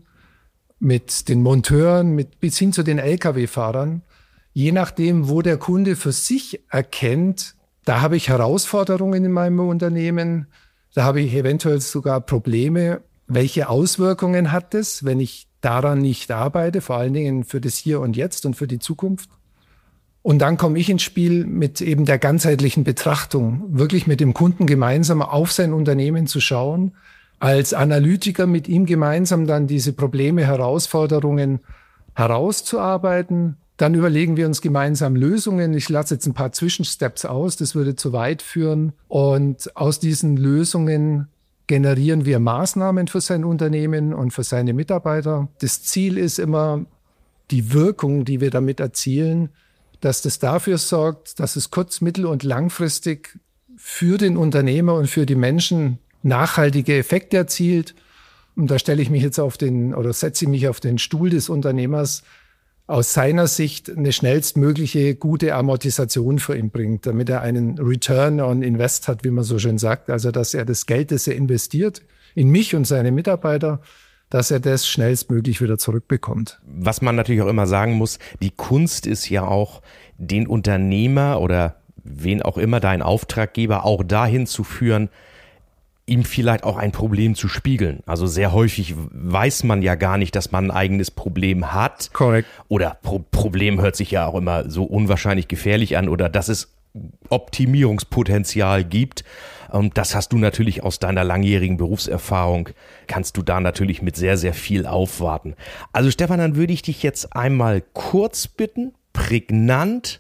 mit den Monteuren, bis hin zu den Lkw-Fahrern. Je nachdem, wo der Kunde für sich erkennt, da habe ich Herausforderungen in meinem Unternehmen, da habe ich eventuell sogar Probleme. Welche Auswirkungen hat es, wenn ich daran nicht arbeite, vor allen Dingen für das Hier und Jetzt und für die Zukunft? Und dann komme ich ins Spiel mit eben der ganzheitlichen Betrachtung, wirklich mit dem Kunden gemeinsam auf sein Unternehmen zu schauen, als Analytiker mit ihm gemeinsam dann diese Probleme, Herausforderungen herauszuarbeiten. Dann überlegen wir uns gemeinsam Lösungen. Ich lasse jetzt ein paar Zwischensteps aus, das würde zu weit führen. Und aus diesen Lösungen generieren wir Maßnahmen für sein Unternehmen und für seine Mitarbeiter. Das Ziel ist immer die Wirkung, die wir damit erzielen, dass das dafür sorgt, dass es kurz-, mittel- und langfristig für den Unternehmer und für die Menschen nachhaltige Effekte erzielt. Und da stelle ich mich jetzt setze ich mich auf den Stuhl des Unternehmers, aus seiner Sicht eine schnellstmögliche gute Amortisation für ihn bringt, damit er einen Return on Invest hat, wie man so schön sagt. Also dass er das Geld, das er investiert, in mich und seine Mitarbeiter, dass er das schnellstmöglich wieder zurückbekommt. Was man natürlich auch immer sagen muss, die Kunst ist ja auch, den Unternehmer oder wen auch immer, dein Auftraggeber, auch dahin zu führen, ihm vielleicht auch ein Problem zu spiegeln. Also sehr häufig weiß man ja gar nicht, dass man ein eigenes Problem hat. Korrekt. Oder Problem hört sich ja auch immer so unwahrscheinlich gefährlich an oder dass es Optimierungspotenzial gibt. Und das hast du natürlich aus deiner langjährigen Berufserfahrung, kannst du da natürlich mit sehr, sehr viel aufwarten. Also Stefan, dann würde ich dich jetzt einmal kurz bitten, prägnant,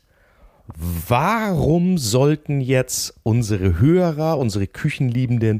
warum sollten jetzt unsere Hörer, unsere Küchenliebenden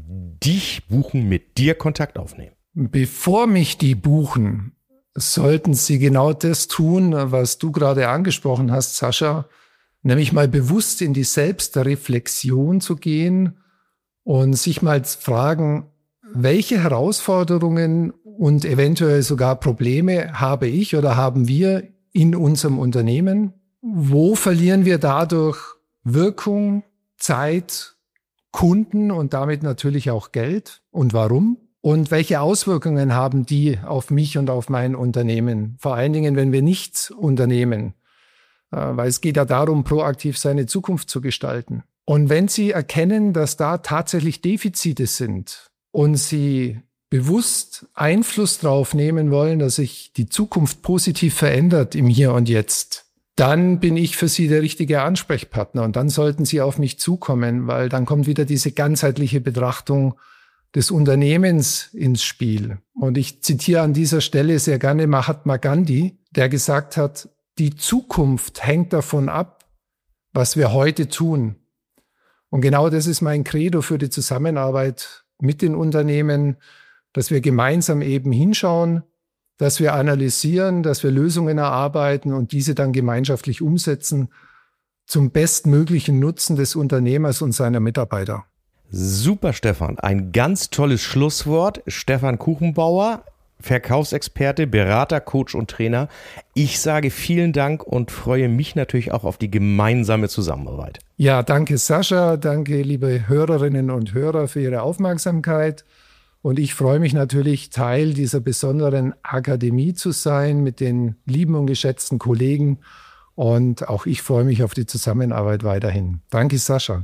dich buchen, mit dir Kontakt aufnehmen? Bevor mich die buchen, sollten sie genau das tun, was du gerade angesprochen hast, Sascha, nämlich mal bewusst in die Selbstreflexion zu gehen und sich mal fragen, welche Herausforderungen und eventuell sogar Probleme habe ich oder haben wir in unserem Unternehmen? Wo verlieren wir dadurch Wirkung, Zeit, Kunden und damit natürlich auch Geld und warum? Und welche Auswirkungen haben die auf mich und auf mein Unternehmen? Vor allen Dingen, wenn wir nichts unternehmen, weil es geht ja darum, proaktiv seine Zukunft zu gestalten. Und wenn Sie erkennen, dass da tatsächlich Defizite sind und Sie bewusst Einfluss drauf nehmen wollen, dass sich die Zukunft positiv verändert im Hier und Jetzt, dann bin ich für Sie der richtige Ansprechpartner und dann sollten Sie auf mich zukommen, weil dann kommt wieder diese ganzheitliche Betrachtung des Unternehmens ins Spiel. Und ich zitiere an dieser Stelle sehr gerne Mahatma Gandhi, der gesagt hat, die Zukunft hängt davon ab, was wir heute tun. Und genau das ist mein Credo für die Zusammenarbeit mit den Unternehmen, dass wir gemeinsam eben hinschauen, dass wir analysieren, dass wir Lösungen erarbeiten und diese dann gemeinschaftlich umsetzen zum bestmöglichen Nutzen des Unternehmers und seiner Mitarbeiter. Super, Stefan. Ein ganz tolles Schlusswort. Stefan Kuchenbauer, Verkaufsexperte, Berater, Coach und Trainer. Ich sage vielen Dank und freue mich natürlich auch auf die gemeinsame Zusammenarbeit. Ja, danke Sascha, danke liebe Hörerinnen und Hörer für Ihre Aufmerksamkeit. Und ich freue mich natürlich, Teil dieser besonderen Akademie zu sein mit den lieben und geschätzten Kollegen. Und auch ich freue mich auf die Zusammenarbeit weiterhin. Danke, Sascha.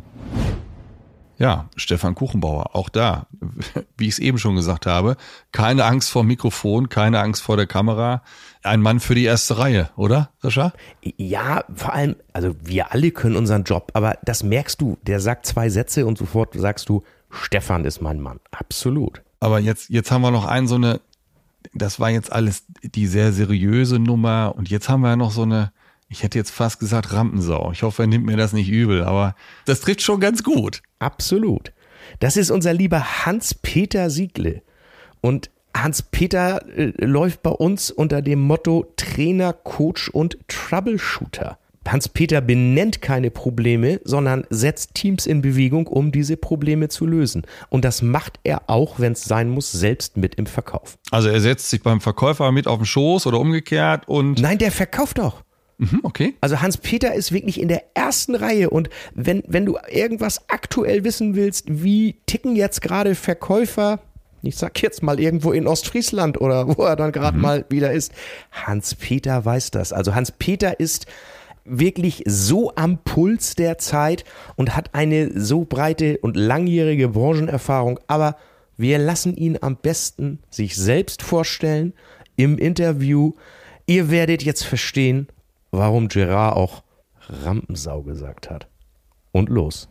Ja, Stefan Kuchenbauer, auch da, wie ich es eben schon gesagt habe, keine Angst vor dem Mikrofon, keine Angst vor der Kamera. Ein Mann für die erste Reihe, oder, Sascha? Ja, vor allem, also wir alle können unseren Job, aber das merkst du, der sagt 2 Sätze und sofort sagst du, Stefan ist mein Mann. Absolut. Aber jetzt haben wir noch das war jetzt alles die sehr seriöse Nummer und jetzt haben wir ja noch so eine, ich hätte jetzt fast gesagt Rampensau. Ich hoffe, er nimmt mir das nicht übel, aber das trifft schon ganz gut. Absolut. Das ist unser lieber Hans-Peter Siegle. Und Hans-Peter läuft bei uns unter dem Motto Trainer, Coach und Troubleshooter. Hans-Peter benennt keine Probleme, sondern setzt Teams in Bewegung, um diese Probleme zu lösen. Und das macht er auch, wenn es sein muss, selbst mit im Verkauf. Also er setzt sich beim Verkäufer mit auf den Schoß oder umgekehrt und... Nein, der verkauft auch. Okay. Also Hans-Peter ist wirklich in der ersten Reihe und wenn du irgendwas aktuell wissen willst, wie ticken jetzt gerade Verkäufer, ich sag jetzt mal irgendwo in Ostfriesland oder wo er dann gerade mal wieder ist, Hans-Peter weiß das. Also Hans-Peter ist wirklich so am Puls der Zeit und hat eine so breite und langjährige Branchenerfahrung, aber wir lassen ihn am besten sich selbst vorstellen im Interview. Ihr werdet jetzt verstehen, warum Gerard auch Rampensau gesagt hat. Und los.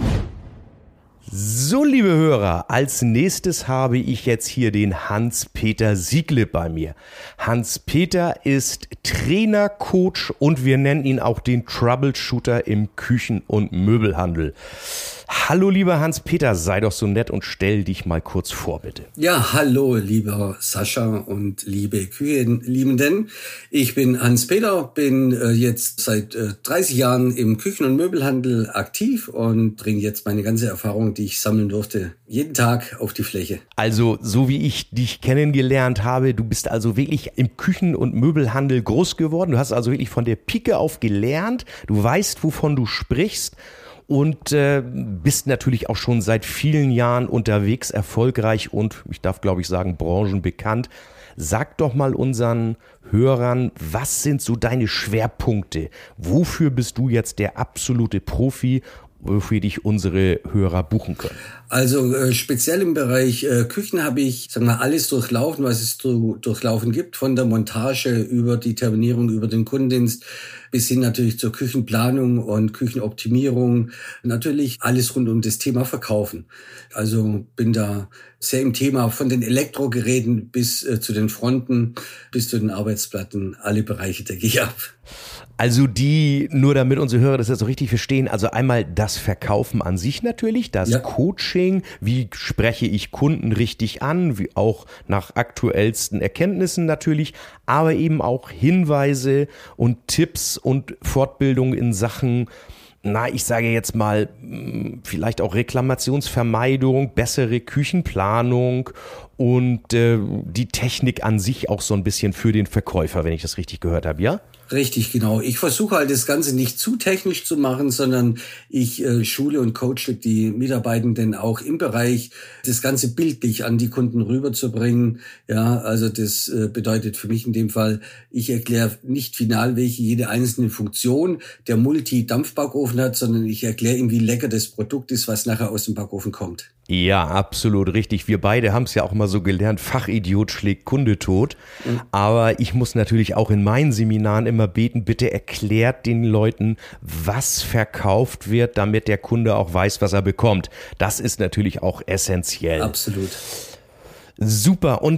So, liebe Hörer, als nächstes habe ich jetzt hier den Hans-Peter Siegle bei mir. Hans-Peter ist Trainer, Coach und wir nennen ihn auch den Troubleshooter im Küchen- und Möbelhandel. Hallo, lieber Hans-Peter, sei doch so nett und stell dich mal kurz vor, bitte. Ja, hallo, lieber Sascha und liebe Küchenliebenden. Ich bin Hans-Peter, bin jetzt seit 30 Jahren im Küchen- und Möbelhandel aktiv und bringe jetzt meine ganze Erfahrung, die ich sammeln durfte, jeden Tag auf die Fläche. Also, so wie ich dich kennengelernt habe, du bist also wirklich im Küchen- und Möbelhandel groß geworden. Du hast also wirklich von der Pike auf gelernt. Du weißt, wovon du sprichst. und bist natürlich auch schon seit vielen Jahren unterwegs, erfolgreich und ich darf glaube ich sagen branchenbekannt. Sag doch mal unseren Hörern, was sind so deine Schwerpunkte? Wofür bist du jetzt der absolute Profi, wofür dich unsere Hörer buchen können? Also speziell im Bereich Küchen habe ich, sagen wir, alles durchlaufen, was es zu durchlaufen gibt, von der Montage über die Terminierung, über den Kundendienst bis hin natürlich zur Küchenplanung und Küchenoptimierung. Natürlich alles rund um das Thema Verkaufen. Also bin da sehr im Thema von den Elektrogeräten bis zu den Fronten, bis zu den Arbeitsplatten. Alle Bereiche decke ich ab. Also nur damit unsere Hörer das jetzt so richtig verstehen, also einmal das Verkaufen an sich natürlich, das Coaching, wie spreche ich Kunden richtig an, wie auch nach aktuellsten Erkenntnissen natürlich, aber eben auch Hinweise und Tipps und Fortbildung in Sachen, ich sage jetzt mal, vielleicht auch Reklamationsvermeidung, bessere Küchenplanung und die Technik an sich auch so ein bisschen für den Verkäufer, wenn ich das richtig gehört habe, ja? Richtig, genau. Ich versuche halt das Ganze nicht zu technisch zu machen, sondern ich schule und coache die Mitarbeitenden auch im Bereich, das Ganze bildlich an die Kunden rüberzubringen. Ja, also das bedeutet für mich in dem Fall, ich erkläre nicht final, welche jede einzelne Funktion der Multi-Dampfbackofen hat, sondern ich erkläre ihm, wie lecker das Produkt ist, was nachher aus dem Backofen kommt. Ja, absolut richtig. Wir beide haben es ja auch mal so gelernt, Fachidiot schlägt Kunde tot. Aber ich muss natürlich auch in meinen Seminaren immer beten, bitte erklärt den Leuten, was verkauft wird, damit der Kunde auch weiß, was er bekommt. Das ist natürlich auch essentiell. Absolut. Super. Und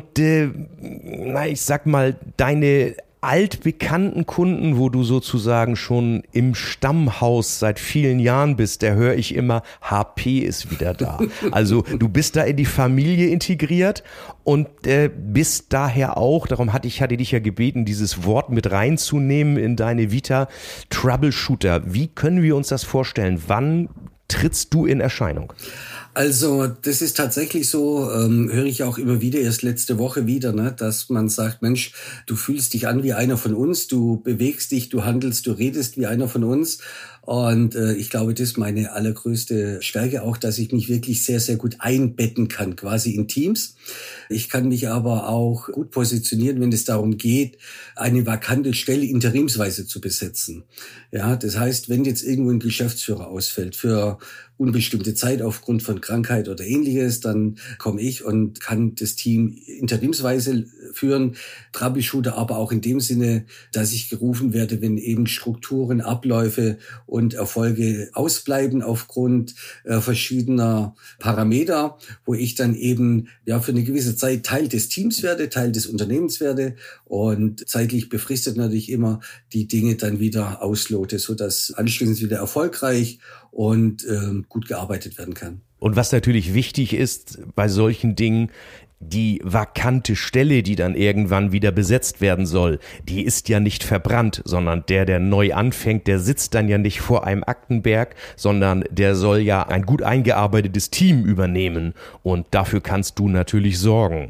ich sag mal, deine altbekannten Kunden, wo du sozusagen schon im Stammhaus seit vielen Jahren bist, da höre ich immer, HP ist wieder da. Also du bist da in die Familie integriert und bist daher auch, darum hatte ich dich ja gebeten, dieses Wort mit reinzunehmen in deine Vita, Troubleshooter. Wie können wir uns das vorstellen? Wann trittst du in Erscheinung? Also das ist tatsächlich so, höre ich auch immer wieder, erst letzte Woche wieder, ne, dass man sagt, Mensch, du fühlst dich an wie einer von uns, du bewegst dich, du handelst, du redest wie einer von uns. Und ich glaube, das ist meine allergrößte Stärke auch, dass ich mich wirklich sehr, sehr gut einbetten kann, quasi in Teams. Ich kann mich aber auch gut positionieren, wenn es darum geht, eine vakante Stelle interimsweise zu besetzen. Ja, das heißt, wenn jetzt irgendwo ein Geschäftsführer ausfällt für unbestimmte Zeit aufgrund von Krankheit oder Ähnliches, dann komme ich und kann das Team interimsweise führen. Troubleshooter aber auch in dem Sinne, dass ich gerufen werde, wenn eben Strukturen, Abläufe und Erfolge ausbleiben aufgrund verschiedener Parameter, wo ich dann eben für eine gewisse Zeit Teil des Teams werde, Teil des Unternehmens werde und zeitlich befristet natürlich immer die Dinge dann wieder auslote, sodass anschließend wieder erfolgreich und gut gearbeitet werden kann. Und was natürlich wichtig ist bei solchen Dingen, die vakante Stelle, die dann irgendwann wieder besetzt werden soll, die ist ja nicht verbrannt, sondern der neu anfängt, der sitzt dann ja nicht vor einem Aktenberg, sondern der soll ja ein gut eingearbeitetes Team übernehmen und dafür kannst du natürlich sorgen.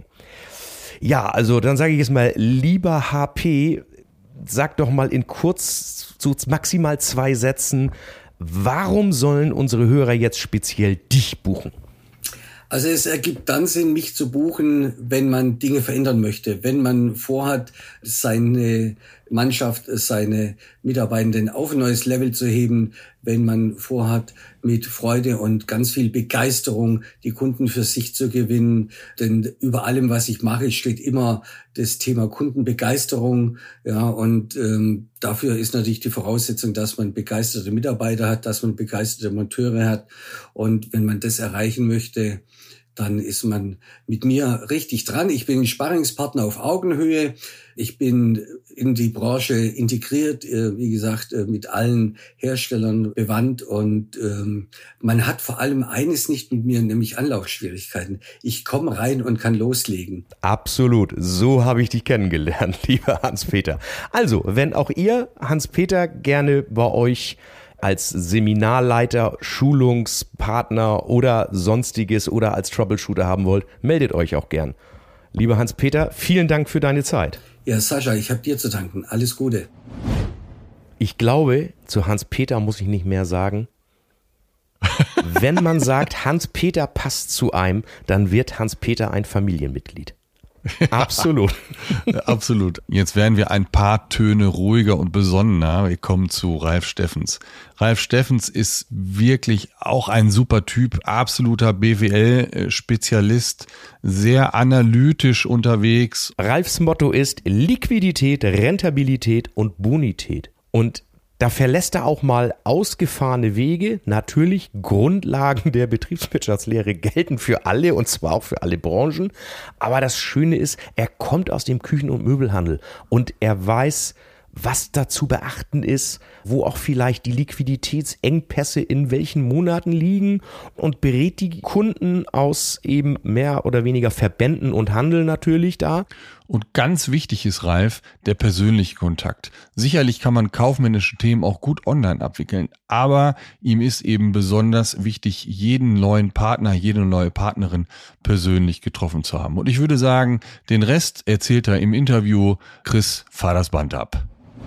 Ja, also dann sage ich jetzt mal, lieber HP, sag doch mal in kurz, so maximal 2 Sätzen, warum sollen unsere Hörer jetzt speziell dich buchen? Also es ergibt dann Sinn, mich zu buchen, wenn man Dinge verändern möchte, wenn man vorhat, seine Mannschaft, seine Mitarbeitenden auf ein neues Level zu heben, wenn man vorhat, mit Freude und ganz viel Begeisterung die Kunden für sich zu gewinnen. Denn über allem, was ich mache, steht immer das Thema Kundenbegeisterung. Ja, und dafür ist natürlich die Voraussetzung, dass man begeisterte Mitarbeiter hat, dass man begeisterte Monteure hat. Und wenn man das erreichen möchte, dann ist man mit mir richtig dran. Ich bin ein Sparringspartner auf Augenhöhe. Ich bin in die Branche integriert, wie gesagt, mit allen Herstellern bewandt. Und man hat vor allem eines nicht mit mir, nämlich Anlaufschwierigkeiten. Ich komme rein und kann loslegen. Absolut. So habe ich dich kennengelernt, lieber Hans-Peter. Also, wenn auch ihr, Hans-Peter, gerne bei euch als Seminarleiter, Schulungspartner oder sonstiges oder als Troubleshooter haben wollt, meldet euch auch gern. Lieber Hans-Peter, vielen Dank für deine Zeit. Ja, Sascha, ich habe dir zu danken. Alles Gute. Ich glaube, zu Hans-Peter muss ich nicht mehr sagen. Wenn man sagt, Hans-Peter passt zu einem, dann wird Hans-Peter ein Familienmitglied. Absolut. Absolut. Jetzt werden wir ein paar Töne ruhiger und besonnener. Wir kommen zu Ralf Steffens. Ralf Steffens ist wirklich auch ein super Typ, absoluter BWL-Spezialist, sehr analytisch unterwegs. Ralfs Motto ist Liquidität, Rentabilität und Bonität. Und da verlässt er auch mal ausgefahrene Wege. Natürlich, Grundlagen der Betriebswirtschaftslehre gelten für alle und zwar auch für alle Branchen. Aber das Schöne ist, er kommt aus dem Küchen- und Möbelhandel und er weiß, was da zu beachten ist, wo auch vielleicht die Liquiditätsengpässe in welchen Monaten liegen und berät die Kunden aus eben mehr oder weniger Verbänden und Handel natürlich da. Und ganz wichtig ist, Ralf, der persönliche Kontakt. Sicherlich kann man kaufmännische Themen auch gut online abwickeln, aber ihm ist eben besonders wichtig, jeden neuen Partner, jede neue Partnerin persönlich getroffen zu haben. Und ich würde sagen, den Rest erzählt er im Interview. Chris, fahr das Band ab.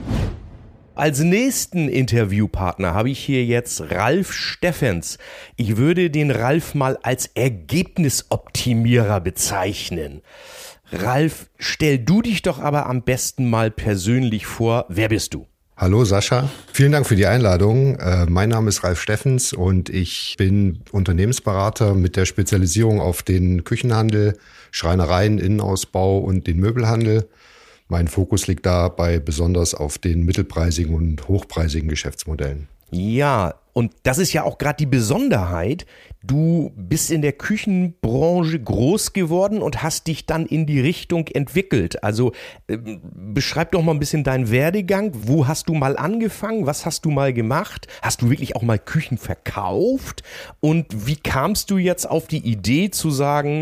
Als nächsten Interviewpartner habe ich hier jetzt Ralf Steffens. Ich würde den Ralf mal als Ergebnisoptimierer bezeichnen. Ralf, stell du dich doch aber am besten mal persönlich vor. Wer bist du? Hallo Sascha, vielen Dank für die Einladung. Mein Name ist Ralf Steffens und ich bin Unternehmensberater mit der Spezialisierung auf den Küchenhandel, Schreinereien, Innenausbau und den Möbelhandel. Mein Fokus liegt dabei besonders auf den mittelpreisigen und hochpreisigen Geschäftsmodellen. Ja, und das ist ja auch gerade die Besonderheit. Du bist in der Küchenbranche groß geworden und hast dich dann in die Richtung entwickelt. Also beschreib doch mal ein bisschen deinen Werdegang. Wo hast du mal angefangen? Was hast du mal gemacht? Hast du wirklich auch mal Küchen verkauft? Und wie kamst du jetzt auf die Idee zu sagen,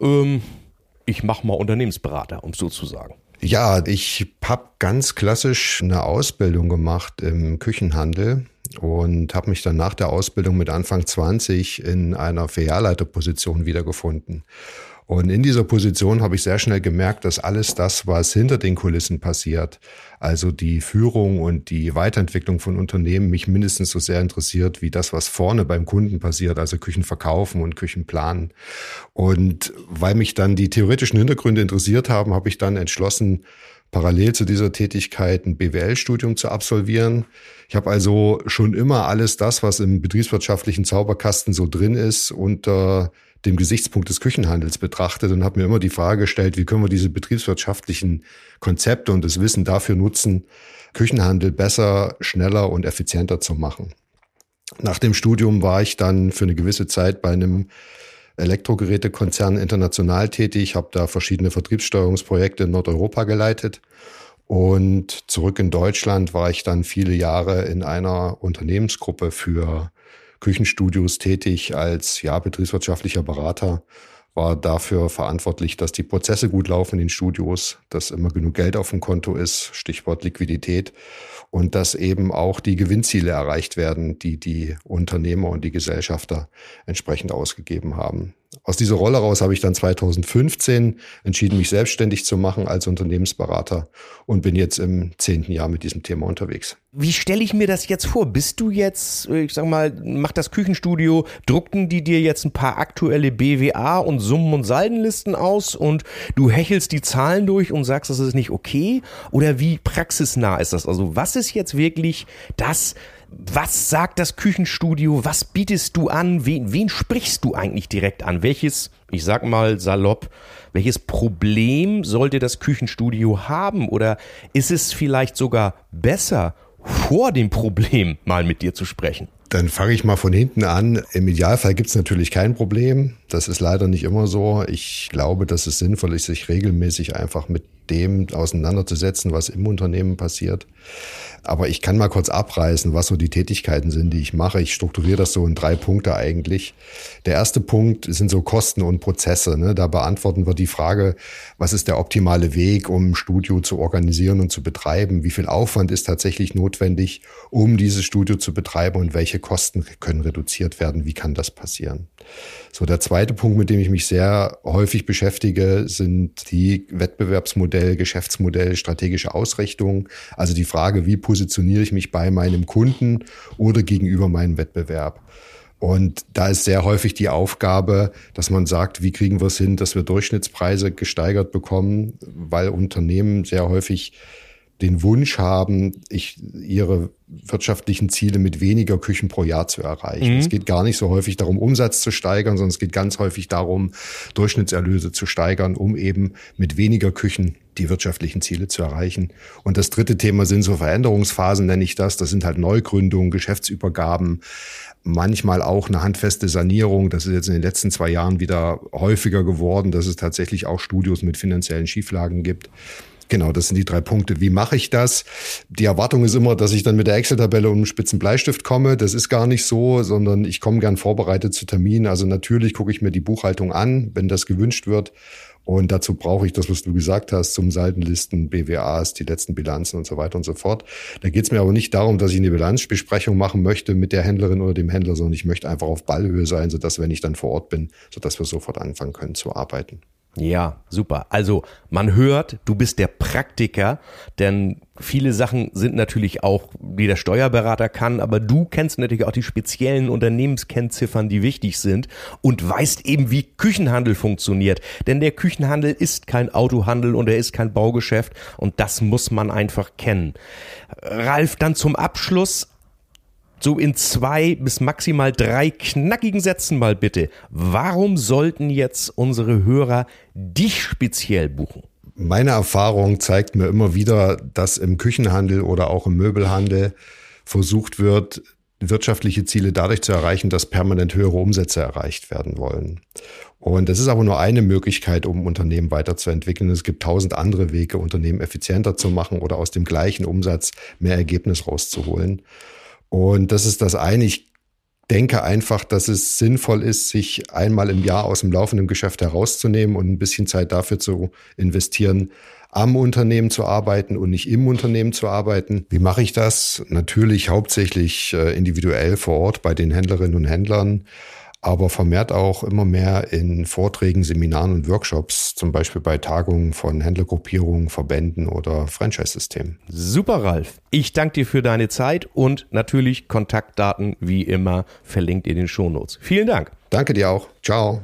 ich mache mal Unternehmensberater, um es so zu sagen? Ja, ich habe ganz klassisch eine Ausbildung gemacht im Küchenhandel und habe mich dann nach der Ausbildung mit Anfang 20 in einer Filialleiterposition wiedergefunden. Und in dieser Position habe ich sehr schnell gemerkt, dass alles das, was hinter den Kulissen passiert, also die Führung und die Weiterentwicklung von Unternehmen, mich mindestens so sehr interessiert wie das, was vorne beim Kunden passiert, also Küchen verkaufen und Küchen planen. Und weil mich dann die theoretischen Hintergründe interessiert haben, habe ich dann entschlossen, parallel zu dieser Tätigkeit ein BWL-Studium zu absolvieren. Ich habe also schon immer alles das, was im betriebswirtschaftlichen Zauberkasten so drin ist, unter dem Gesichtspunkt des Küchenhandels betrachtet und habe mir immer die Frage gestellt, wie können wir diese betriebswirtschaftlichen Konzepte und das Wissen dafür nutzen, Küchenhandel besser, schneller und effizienter zu machen. Nach dem Studium war ich dann für eine gewisse Zeit bei einem Elektrogerätekonzern international tätig, habe da verschiedene Vertriebssteuerungsprojekte in Nordeuropa geleitet und zurück in Deutschland war ich dann viele Jahre in einer Unternehmensgruppe für Küchenstudios tätig als betriebswirtschaftlicher Berater, war dafür verantwortlich, dass die Prozesse gut laufen in den Studios, dass immer genug Geld auf dem Konto ist, Stichwort Liquidität, und dass eben auch die Gewinnziele erreicht werden, die die Unternehmer und die Gesellschafter entsprechend ausgegeben haben. Aus dieser Rolle raus habe ich dann 2015 entschieden, mich selbstständig zu machen als Unternehmensberater und bin jetzt im 10. Jahr mit diesem Thema unterwegs. Wie stelle ich mir das jetzt vor? Bist du jetzt, ich sag mal, macht das Küchenstudio, druckten die dir jetzt ein paar aktuelle BWA und Summen- und Saldenlisten aus und du hechelst die Zahlen durch und sagst, das ist nicht okay? Oder wie praxisnah ist das? Also was ist jetzt wirklich das, was sagt das Küchenstudio? Was bietest du an? Wen sprichst du eigentlich direkt an? Welches, ich sag mal salopp, welches Problem sollte das Küchenstudio haben? Oder ist es vielleicht sogar besser, vor dem Problem mal mit dir zu sprechen? Dann fange ich mal von hinten an. Im Idealfall gibt es natürlich kein Problem. Das ist leider nicht immer so. Ich glaube, dass es sinnvoll ist, sich regelmäßig einfach mit dem auseinanderzusetzen, was im Unternehmen passiert. Aber ich kann mal kurz abreißen, was so die Tätigkeiten sind, die ich mache. Ich strukturiere das so in 3 Punkte eigentlich. Der erste Punkt sind so Kosten und Prozesse. Da beantworten wir die Frage, was ist der optimale Weg, um ein Studio zu organisieren und zu betreiben? Wie viel Aufwand ist tatsächlich notwendig, um dieses Studio zu betreiben und welche Kosten können reduziert werden? Wie kann das passieren? So, der zweite Punkt, mit dem ich mich sehr häufig beschäftige, sind die Wettbewerbsmodell, Geschäftsmodell, strategische Ausrichtung. Also die Frage, wie positioniere ich mich bei meinem Kunden oder gegenüber meinem Wettbewerb? Und da ist sehr häufig die Aufgabe, dass man sagt, wie kriegen wir es hin, dass wir Durchschnittspreise gesteigert bekommen, weil Unternehmen sehr häufig den Wunsch haben, ihre wirtschaftlichen Ziele mit weniger Küchen pro Jahr zu erreichen. Es geht gar nicht so häufig darum, Umsatz zu steigern, sondern es geht ganz häufig darum, Durchschnittserlöse zu steigern, um eben mit weniger Küchen die wirtschaftlichen Ziele zu erreichen. Und das dritte Thema sind so Veränderungsphasen, nenne ich das. Das sind halt Neugründungen, Geschäftsübergaben, manchmal auch eine handfeste Sanierung. Das ist jetzt in den letzten 2 Jahren wieder häufiger geworden, dass es tatsächlich auch Studios mit finanziellen Schieflagen gibt. Genau, das sind die 3 Punkte. Wie mache ich das? Die Erwartung ist immer, dass ich dann mit der Excel-Tabelle und einem spitzen Bleistift komme. Das ist gar nicht so, sondern ich komme gern vorbereitet zu Terminen. Also natürlich gucke ich mir die Buchhaltung an, wenn das gewünscht wird. Und dazu brauche ich das, was du gesagt hast, zum Seitenlisten, BWAs, die letzten Bilanzen und so weiter und so fort. Da geht es mir aber nicht darum, dass ich eine Bilanzbesprechung machen möchte mit der Händlerin oder dem Händler, sondern ich möchte einfach auf Ballhöhe sein, sodass, wenn ich dann vor Ort bin, sodass wir sofort anfangen können zu arbeiten. Ja, super. Also man hört, du bist der Praktiker, denn viele Sachen sind natürlich auch, die der Steuerberater kann, aber du kennst natürlich auch die speziellen Unternehmenskennziffern, die wichtig sind und weißt eben, wie Küchenhandel funktioniert. Denn der Küchenhandel ist kein Autohandel und er ist kein Baugeschäft und das muss man einfach kennen. Ralf, dann zum Abschluss, so in 2 bis maximal 3 knackigen Sätzen mal bitte. Warum sollten jetzt unsere Hörer dich speziell buchen? Meine Erfahrung zeigt mir immer wieder, dass im Küchenhandel oder auch im Möbelhandel versucht wird, wirtschaftliche Ziele dadurch zu erreichen, dass permanent höhere Umsätze erreicht werden wollen. Und das ist aber nur eine Möglichkeit, um Unternehmen weiterzuentwickeln. Es gibt 1000 andere Wege, Unternehmen effizienter zu machen oder aus dem gleichen Umsatz mehr Ergebnis rauszuholen. Und das ist das eine. Ich denke einfach, dass es sinnvoll ist, sich einmal im Jahr aus dem laufenden Geschäft herauszunehmen und ein bisschen Zeit dafür zu investieren, am Unternehmen zu arbeiten und nicht im Unternehmen zu arbeiten. Wie mache ich das? Natürlich hauptsächlich individuell vor Ort bei den Händlerinnen und Händlern, aber vermehrt auch immer mehr in Vorträgen, Seminaren und Workshops, zum Beispiel bei Tagungen von Händlergruppierungen, Verbänden oder Franchise-Systemen. Super, Ralf. Ich danke dir für deine Zeit und natürlich Kontaktdaten wie immer verlinkt in den Shownotes. Vielen Dank. Danke dir auch. Ciao.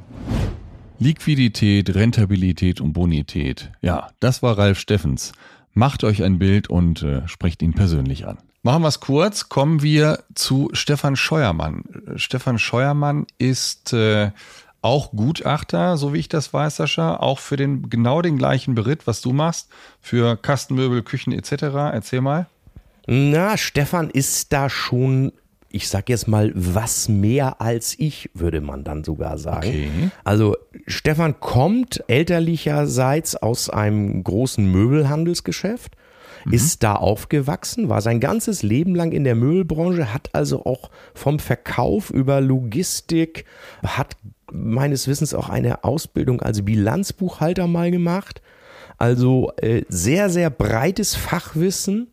Liquidität, Rentabilität und Bonität. Ja, das war Ralf Steffens. Macht euch ein Bild und sprecht ihn persönlich an. Machen wir es kurz, kommen wir zu Stefan Scheuermann. Stefan Scheuermann ist auch Gutachter, so wie ich das weiß, Sascha, auch für genau den gleichen Beritt, was du machst, für Kastenmöbel, Küchen etc. Erzähl mal. Na, Stefan ist da schon, ich sag jetzt mal, was mehr als ich, würde man dann sogar sagen. Okay. Also Stefan kommt elterlicherseits aus einem großen Möbelhandelsgeschäft, ist da aufgewachsen, war sein ganzes Leben lang in der Möbelbranche, hat also auch vom Verkauf über Logistik, hat meines Wissens auch eine Ausbildung als Bilanzbuchhalter mal gemacht. Also sehr, sehr breites Fachwissen.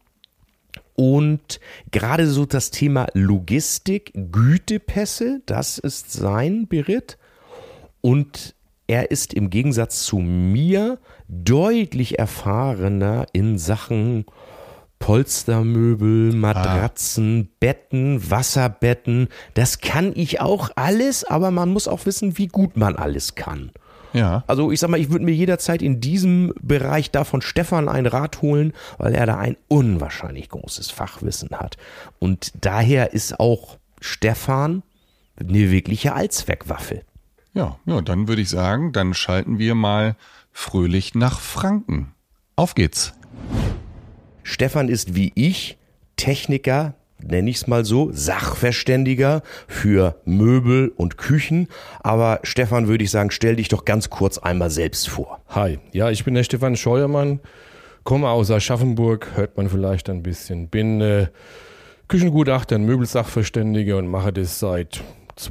Und gerade so das Thema Logistik, Gütepässe, das ist sein Beritt. Und er ist im Gegensatz zu mir deutlich erfahrener in Sachen Polstermöbel, Matratzen, Betten, Wasserbetten. Das kann ich auch alles, aber man muss auch wissen, wie gut man alles kann. Ja. Also ich sag mal, ich würde mir jederzeit in diesem Bereich da von Stefan einen Rat holen, weil er da ein unwahrscheinlich großes Fachwissen hat. Und daher ist auch Stefan eine wirkliche Allzweckwaffe. Ja, dann würde ich sagen, dann schalten wir mal fröhlich nach Franken. Auf geht's. Stefan ist wie ich Techniker, nenne ich es mal so, Sachverständiger für Möbel und Küchen. Aber Stefan, würde ich sagen, stell dich doch ganz kurz einmal selbst vor. Hi, ja, ich bin der Stefan Scheuermann, komme aus Aschaffenburg, hört man vielleicht ein bisschen. Bin Küchengutachter, Möbelsachverständiger und mache das seit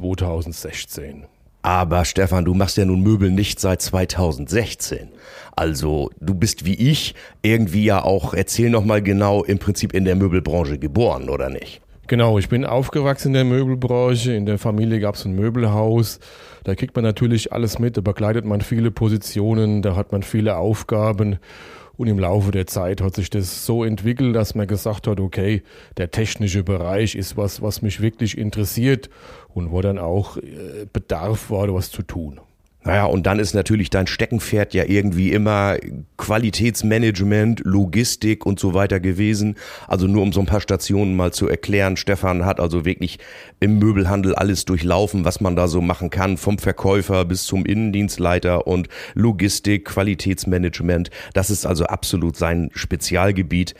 2016. Aber Stefan, du machst ja nun Möbel nicht seit 2016. Also du bist wie ich irgendwie ja auch, erzähl noch mal genau, im Prinzip in der Möbelbranche geboren, oder nicht? Genau, ich bin aufgewachsen in der Möbelbranche. In der Familie gab es ein Möbelhaus. Da kriegt man natürlich alles mit, da bekleidet man viele Positionen, da hat man viele Aufgaben. Und im Laufe der Zeit hat sich das so entwickelt, dass man gesagt hat, okay, der technische Bereich ist was mich wirklich interessiert und wo dann auch Bedarf war, was zu tun. Naja, und dann ist natürlich dein Steckenpferd ja irgendwie immer Qualitätsmanagement, Logistik und so weiter gewesen. Also nur um so ein paar Stationen mal zu erklären. Stefan hat also wirklich im Möbelhandel alles durchlaufen, was man da so machen kann, vom Verkäufer bis zum Innendienstleiter und Logistik, Qualitätsmanagement. Das ist also absolut sein Spezialgebiet.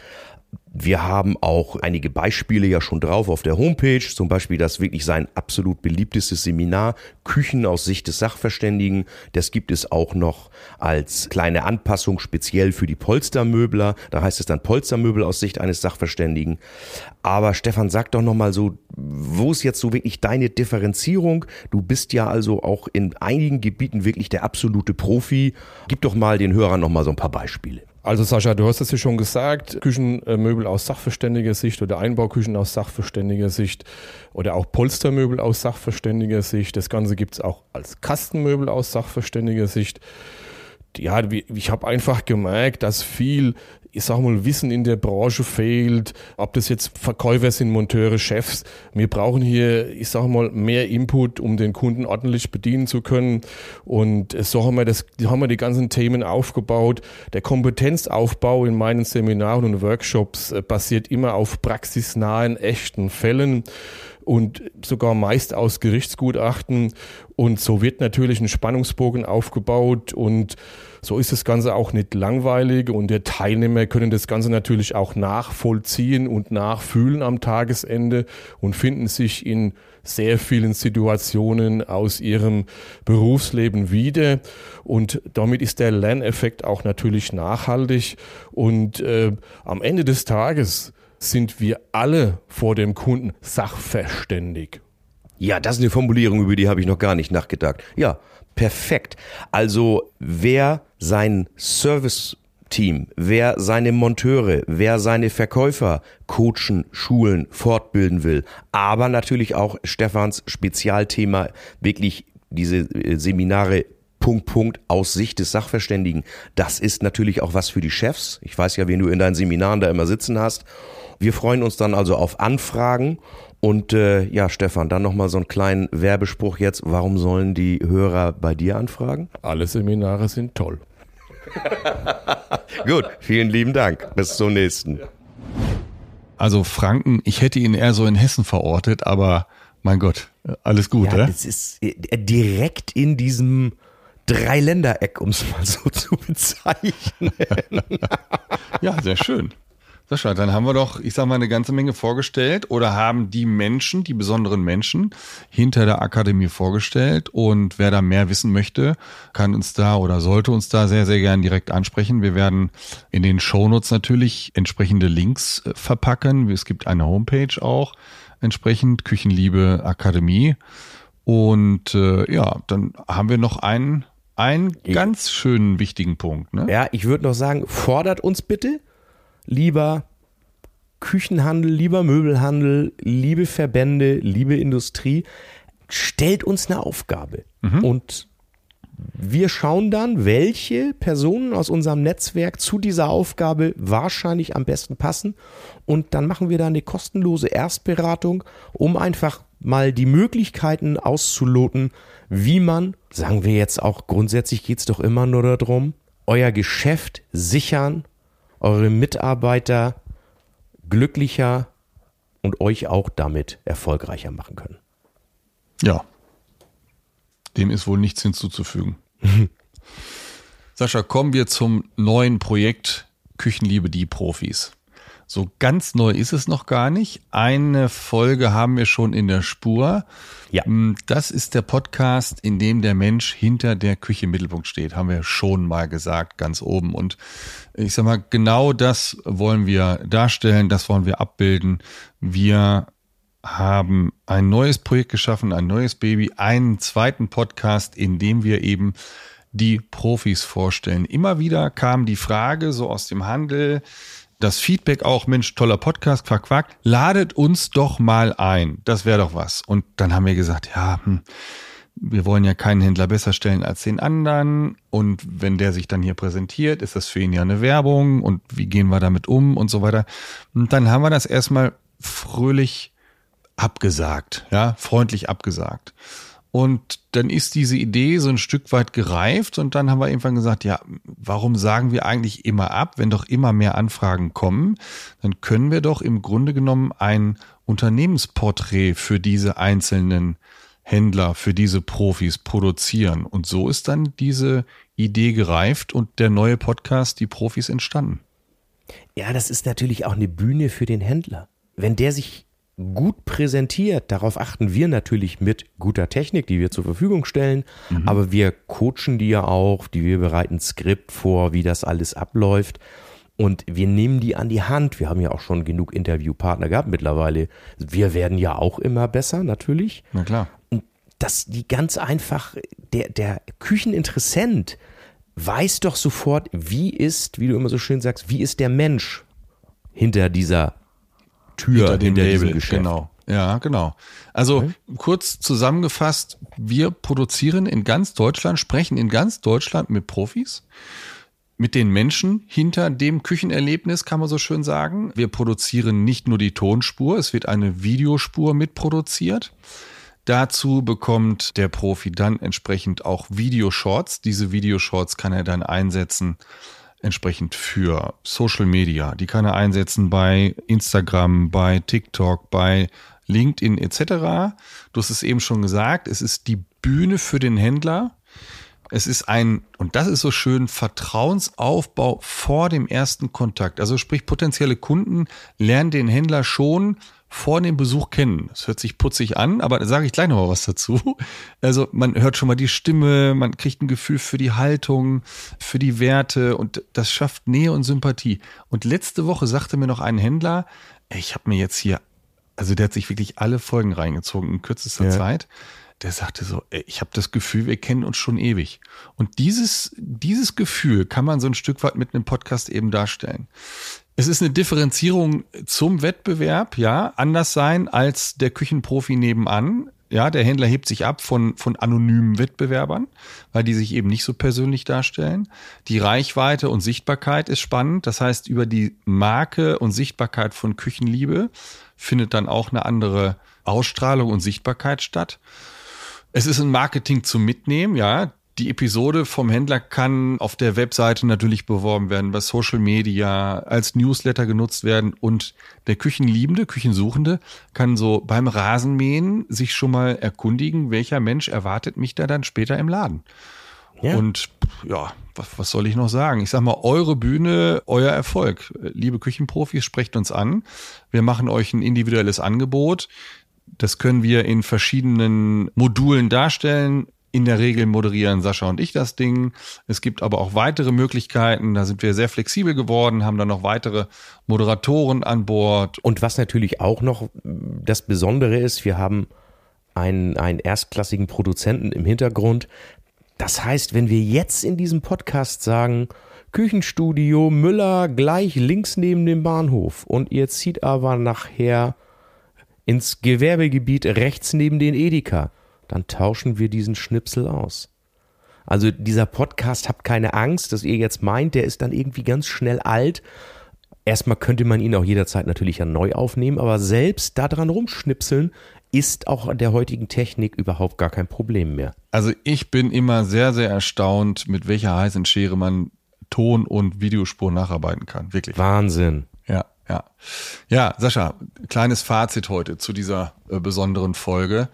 Wir haben auch einige Beispiele ja schon drauf auf der Homepage, zum Beispiel das wirklich sein absolut beliebtestes Seminar, Küchen aus Sicht des Sachverständigen. Das gibt es auch noch als kleine Anpassung speziell für die Polstermöbler. Da heißt es dann Polstermöbel aus Sicht eines Sachverständigen. Aber Stefan, sag doch nochmal so, wo ist jetzt so wirklich deine Differenzierung? Du bist ja also auch in einigen Gebieten wirklich der absolute Profi. Gib doch mal den Hörern nochmal so ein paar Beispiele. Also Sascha, du hast es ja schon gesagt, Küchenmöbel aus sachverständiger Sicht oder Einbauküchen aus sachverständiger Sicht oder auch Polstermöbel aus sachverständiger Sicht. Das Ganze gibt's auch als Kastenmöbel aus sachverständiger Sicht. Ja, ich habe einfach gemerkt, dass viel, ich sag mal, Wissen in der Branche fehlt, ob das jetzt Verkäufer sind, Monteure, Chefs. Wir brauchen hier, ich sag mal, mehr Input, um den Kunden ordentlich bedienen zu können. Und so haben wir die ganzen Themen aufgebaut. Der Kompetenzaufbau in meinen Seminaren und Workshops basiert immer auf praxisnahen, echten Fällen und sogar meist aus Gerichtsgutachten. Und so wird natürlich ein Spannungsbogen aufgebaut und so ist das Ganze auch nicht langweilig und die Teilnehmer können das Ganze natürlich auch nachvollziehen und nachfühlen am Tagesende und finden sich in sehr vielen Situationen aus ihrem Berufsleben wieder und damit ist der Lerneffekt auch natürlich nachhaltig und am Ende des Tages sind wir alle vor dem Kunden sachverständig. Ja, das ist eine Formulierung, über die habe ich noch gar nicht nachgedacht. Ja, perfekt. Also wer sein Service-Team, wer seine Monteure, wer seine Verkäufer coachen, schulen, fortbilden will, aber natürlich auch Stefans Spezialthema, wirklich diese Seminare Punkt aus Sicht des Sachverständigen. Das ist natürlich auch was für die Chefs. Ich weiß ja, wen du in deinen Seminaren da immer sitzen hast. Wir freuen uns dann also auf Anfragen. Und ja, Stefan, dann nochmal so einen kleinen Werbespruch jetzt. Warum sollen die Hörer bei dir anfragen? Alle Seminare sind toll. Gut, vielen lieben Dank. Bis zum nächsten. Also Franken, ich hätte ihn eher so in Hessen verortet, aber mein Gott, alles gut, ja, oder? Das ist direkt in diesem Dreiländereck, um es mal so zu bezeichnen. Ja, sehr schön. Sascha, dann haben wir doch, ich sag mal, eine ganze Menge vorgestellt oder haben die Menschen, die besonderen Menschen hinter der Akademie vorgestellt und wer da mehr wissen möchte, kann uns da oder sollte uns da sehr, sehr gern direkt ansprechen. Wir werden in den Shownotes natürlich entsprechende Links verpacken. Es gibt eine Homepage auch entsprechend, Küchenliebe Akademie und ja, dann haben wir noch einen ganz schönen wichtigen Punkt. Ne? Ja, ich würde noch sagen, fordert uns bitte, lieber Küchenhandel, lieber Möbelhandel, liebe Verbände, liebe Industrie, stellt uns eine Aufgabe. Und wir schauen dann, welche Personen aus unserem Netzwerk zu dieser Aufgabe wahrscheinlich am besten passen. Und dann machen wir da eine kostenlose Erstberatung, um einfach mal die Möglichkeiten auszuloten, wie man, sagen wir jetzt auch, grundsätzlich geht es doch immer nur darum, euer Geschäft sichern, eure Mitarbeiter glücklicher und euch auch damit erfolgreicher machen können. Ja, dem ist wohl nichts hinzuzufügen. Sascha, kommen wir zum neuen Projekt Küchenliebe, die Profis. So ganz neu ist es noch gar nicht. Eine Folge haben wir schon in der Spur. Ja. Das ist der Podcast, in dem der Mensch hinter der Küche im Mittelpunkt steht. Haben wir schon mal gesagt, ganz oben. Und ich sag mal, genau das wollen wir darstellen, das wollen wir abbilden. Wir haben ein neues Projekt geschaffen, ein neues Baby, einen zweiten Podcast, in dem wir eben die Profis vorstellen. Immer wieder kam die Frage so aus dem Handel, das Feedback auch, Mensch, toller Podcast, Quack, ladet uns doch mal ein. Das wäre doch was. Und dann haben wir gesagt, ja, wir wollen ja keinen Händler besser stellen als den anderen. Und wenn der sich dann hier präsentiert, ist das für ihn ja eine Werbung. Und wie gehen wir damit um und so weiter. Und dann haben wir das erstmal fröhlich abgesagt, ja, freundlich abgesagt. Und dann ist diese Idee so ein Stück weit gereift und dann haben wir irgendwann gesagt, ja, warum sagen wir eigentlich immer ab, wenn doch immer mehr Anfragen kommen, dann können wir doch im Grunde genommen ein Unternehmensporträt für diese einzelnen Händler, für diese Profis produzieren. Und so ist dann diese Idee gereift und der neue Podcast, die Profis, entstanden. Ja, das ist natürlich auch eine Bühne für den Händler. Wenn der sich gut präsentiert, darauf achten wir natürlich mit guter Technik, die wir zur Verfügung stellen, aber wir coachen die ja auch, wir bereiten ein Skript vor, wie das alles abläuft und wir nehmen die an die Hand. Wir haben ja auch schon genug Interviewpartner gehabt mittlerweile. Wir werden ja auch immer besser, natürlich. Na klar. Und dass die ganz einfach, der Kücheninteressent weiß doch sofort, wie du immer so schön sagst, wie ist der Mensch hinter dieser Tür, hinter diesem Geschäft. Genau. Ja, genau. Also kurz zusammengefasst, wir produzieren in ganz Deutschland, sprechen in ganz Deutschland mit Profis, mit den Menschen hinter dem Küchenerlebnis, kann man so schön sagen. Wir produzieren nicht nur die Tonspur, es wird eine Videospur mitproduziert. Dazu bekommt der Profi dann entsprechend auch Videoshorts. Diese Videoshorts kann er dann einsetzen entsprechend für Social Media. Die kann er einsetzen bei Instagram, bei TikTok, bei LinkedIn etc. Du hast es eben schon gesagt, es ist die Bühne für den Händler. Es ist und das ist so schön, Vertrauensaufbau vor dem ersten Kontakt. Also sprich, potenzielle Kunden lernen den Händler schon vor dem Besuch kennen. Das hört sich putzig an, aber da sage ich gleich noch mal was dazu. Also man hört schon mal die Stimme, man kriegt ein Gefühl für die Haltung, für die Werte und das schafft Nähe und Sympathie. Und letzte Woche sagte mir noch ein Händler, ich habe mir jetzt hier, also der hat sich wirklich alle Folgen reingezogen in kürzester Zeit. Der sagte so, ich habe das Gefühl, wir kennen uns schon ewig. Und dieses Gefühl kann man so ein Stück weit mit einem Podcast eben darstellen. Es ist eine Differenzierung zum Wettbewerb, ja, anders sein als der Küchenprofi nebenan. Ja, der Händler hebt sich ab von anonymen Wettbewerbern, weil die sich eben nicht so persönlich darstellen. Die Reichweite und Sichtbarkeit ist spannend. Das heißt, über die Marke und Sichtbarkeit von Küchenliebe findet dann auch eine andere Ausstrahlung und Sichtbarkeit statt. Es ist ein Marketing zum Mitnehmen, ja. Die Episode vom Händler kann auf der Webseite natürlich beworben werden, bei Social Media, als Newsletter genutzt werden und der Küchenliebende, Küchensuchende kann so beim Rasenmähen sich schon mal erkundigen, welcher Mensch erwartet mich da dann später im Laden. Ja. Und ja, was soll ich noch sagen? Ich sag mal, eure Bühne, euer Erfolg. Liebe Küchenprofis, sprecht uns an. Wir machen euch ein individuelles Angebot. Das können wir in verschiedenen Modulen darstellen. In der Regel moderieren Sascha und ich das Ding. Es gibt aber auch weitere Möglichkeiten. Da sind wir sehr flexibel geworden, haben dann noch weitere Moderatoren an Bord. Und was natürlich auch noch das Besondere ist, wir haben einen erstklassigen Produzenten im Hintergrund. Das heißt, wenn wir jetzt in diesem Podcast sagen, Küchenstudio Müller gleich links neben dem Bahnhof und ihr zieht aber nachher ins Gewerbegebiet rechts neben den Edeka, dann tauschen wir diesen Schnipsel aus. Also dieser Podcast, habt keine Angst, dass ihr jetzt meint, der ist dann irgendwie ganz schnell alt. Erstmal könnte man ihn auch jederzeit natürlich ja neu aufnehmen, aber selbst daran rumschnipseln ist auch an der heutigen Technik überhaupt gar kein Problem mehr. Also ich bin immer sehr, sehr erstaunt, mit welcher heißen Schere man Ton- und Videospur nacharbeiten kann. Wirklich. Wahnsinn. Ja, Sascha, kleines Fazit heute zu dieser besonderen Folge.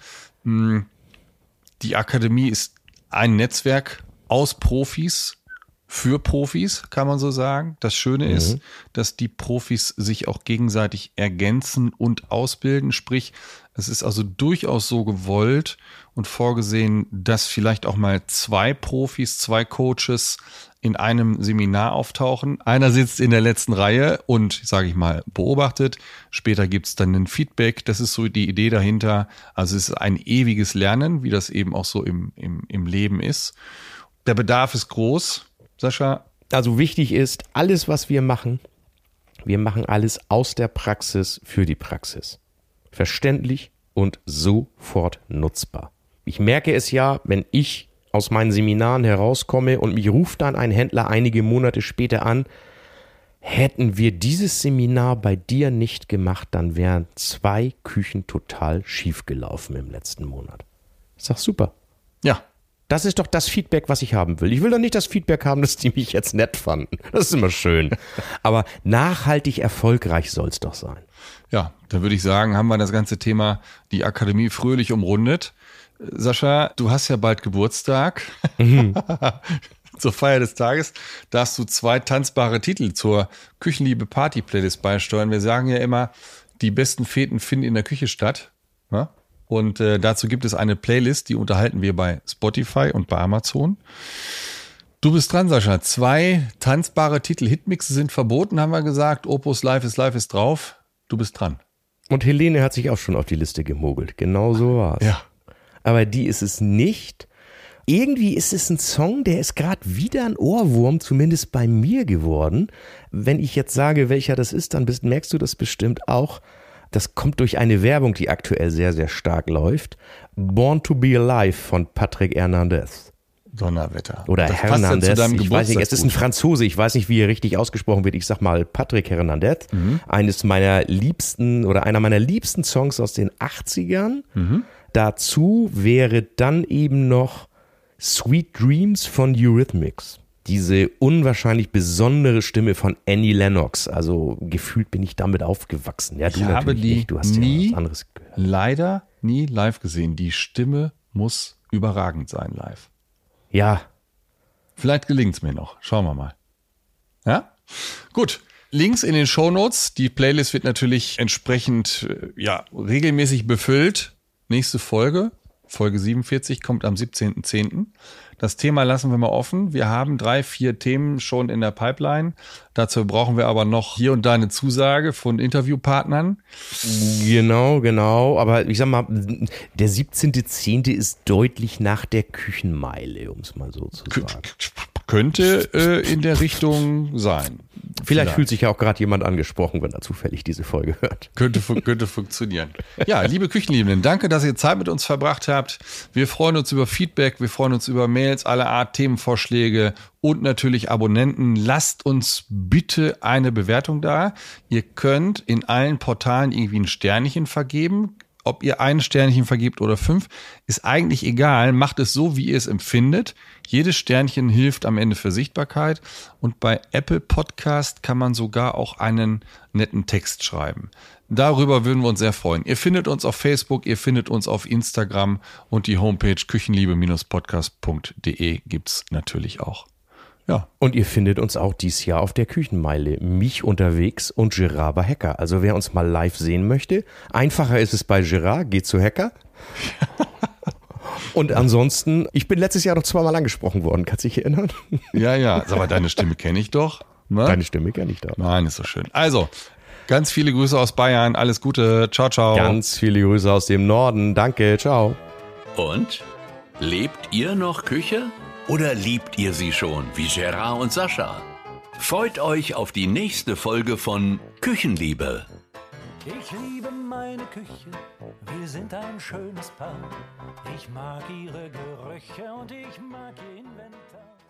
Die Akademie ist ein Netzwerk aus Profis für Profis, kann man so sagen. Das Schöne ist, dass die Profis sich auch gegenseitig ergänzen und ausbilden. Sprich, es ist also durchaus so gewollt und vorgesehen, dass vielleicht auch mal zwei Profis, zwei Coaches in einem Seminar auftauchen. Einer sitzt in der letzten Reihe und, sage ich mal, beobachtet. Später gibt's dann ein Feedback. Das ist so die Idee dahinter. Also es ist ein ewiges Lernen, wie das eben auch so im Leben ist. Der Bedarf ist groß, Sascha. Also wichtig ist, alles, was wir machen alles aus der Praxis für die Praxis. Verständlich und sofort nutzbar. Ich merke es ja, wenn ich aus meinen Seminaren herauskomme und mich ruft dann ein Händler einige Monate später an, hätten wir dieses Seminar bei dir nicht gemacht, dann wären 2 Küchen total schief gelaufen im letzten Monat. Ich sag, super. Ja. Das ist doch das Feedback, was ich haben will. Ich will doch nicht das Feedback haben, dass die mich jetzt nett fanden. Das ist immer schön. Aber nachhaltig erfolgreich soll es doch sein. Ja, dann würde ich sagen, haben wir das ganze Thema die Akademie fröhlich umrundet. Sascha, du hast ja bald Geburtstag. Zur Feier des Tages darfst du 2 tanzbare Titel zur Küchenliebe Party Playlist beisteuern. Wir sagen ja immer, die besten Feten finden in der Küche statt. Ja? Und dazu gibt es eine Playlist, die unterhalten wir bei Spotify und bei Amazon. Du bist dran, Sascha. 2 tanzbare Titel. Hitmixe sind verboten, haben wir gesagt. Opus Live ist drauf. Du bist dran. Und Helene hat sich auch schon auf die Liste gemogelt. Genau so war's. Ja. Aber die ist es nicht. Irgendwie ist es ein Song, der ist gerade wieder ein Ohrwurm, zumindest bei mir geworden. Wenn ich jetzt sage, welcher das ist, dann merkst du das bestimmt auch. Das kommt durch eine Werbung, die aktuell sehr, sehr stark läuft. Born to be Alive von Patrick Hernandez. Donnerwetter. Oder das Hernandez. Passt ja zu deinem ich weiß nicht, es ist ein Geburtstagsgruß. Franzose, ich weiß nicht, wie er richtig ausgesprochen wird. Ich sag mal Patrick Hernandez. Eines meiner liebsten oder einer meiner liebsten Songs aus den 80ern. Dazu wäre dann eben noch Sweet Dreams von Eurythmics. Diese unwahrscheinlich besondere Stimme von Annie Lennox. Also gefühlt bin ich damit aufgewachsen. Ja, du Ich habe natürlich die nicht. Du hast nie, ja was anderes gehört. leider nie live gesehen. Die Stimme muss überragend sein live. Ja, Vielleicht gelingt's mir noch. Schauen wir mal. Ja? Gut. Links in den Shownotes. Die Playlist wird natürlich entsprechend regelmäßig befüllt. Nächste Folge, Folge 47, kommt am 17.10. Das Thema lassen wir mal offen. Wir haben 3, 4 Themen schon in der Pipeline. Dazu brauchen wir aber noch hier und da eine Zusage von Interviewpartnern. genau. Aber ich sag mal, der 17.10. ist deutlich nach der Küchenmeile, um es mal so zu sagen. Könnte in der Richtung sein. Vielleicht fühlt sich ja auch gerade jemand angesprochen, wenn er zufällig diese Folge hört. Könnte funktionieren. Ja, liebe Küchenliebenden, danke, dass ihr Zeit mit uns verbracht habt. Wir freuen uns über Feedback, wir freuen uns über Mails, aller Art Themenvorschläge und natürlich Abonnenten. Lasst uns bitte eine Bewertung da. Ihr könnt in allen Portalen irgendwie ein Sternchen vergeben. Ob ihr ein Sternchen vergibt oder 5, ist eigentlich egal. Macht es so, wie ihr es empfindet. Jedes Sternchen hilft am Ende für Sichtbarkeit. Und bei Apple Podcast kann man sogar auch einen netten Text schreiben. Darüber würden wir uns sehr freuen. Ihr findet uns auf Facebook, ihr findet uns auf Instagram und die Homepage küchenliebe-podcast.de gibt's natürlich auch. Ja. Und ihr findet uns auch dieses Jahr auf der Küchenmeile. Mich unterwegs und Gerard bei Hacker. Also wer uns mal live sehen möchte, einfacher ist es bei Gerard, geht zu Hacker. Und ansonsten, ich bin letztes Jahr noch 2-mal angesprochen worden, kannst du dich erinnern? Ja, aber deine Stimme kenne ich doch. Ne? Deine Stimme kenne ich doch. Nein, ist so schön. Also, ganz viele Grüße aus Bayern, alles Gute, ciao, ciao. Ganz viele Grüße aus dem Norden, danke, ciao. Und? Lebt ihr noch Küche? Oder liebt ihr sie schon, wie Gerard und Sascha? Freut euch auf die nächste Folge von Küchenliebe. Ich liebe meine Küche, wir sind ein schönes Paar. Ich mag ihre Gerüche und ich mag ihr Inventar.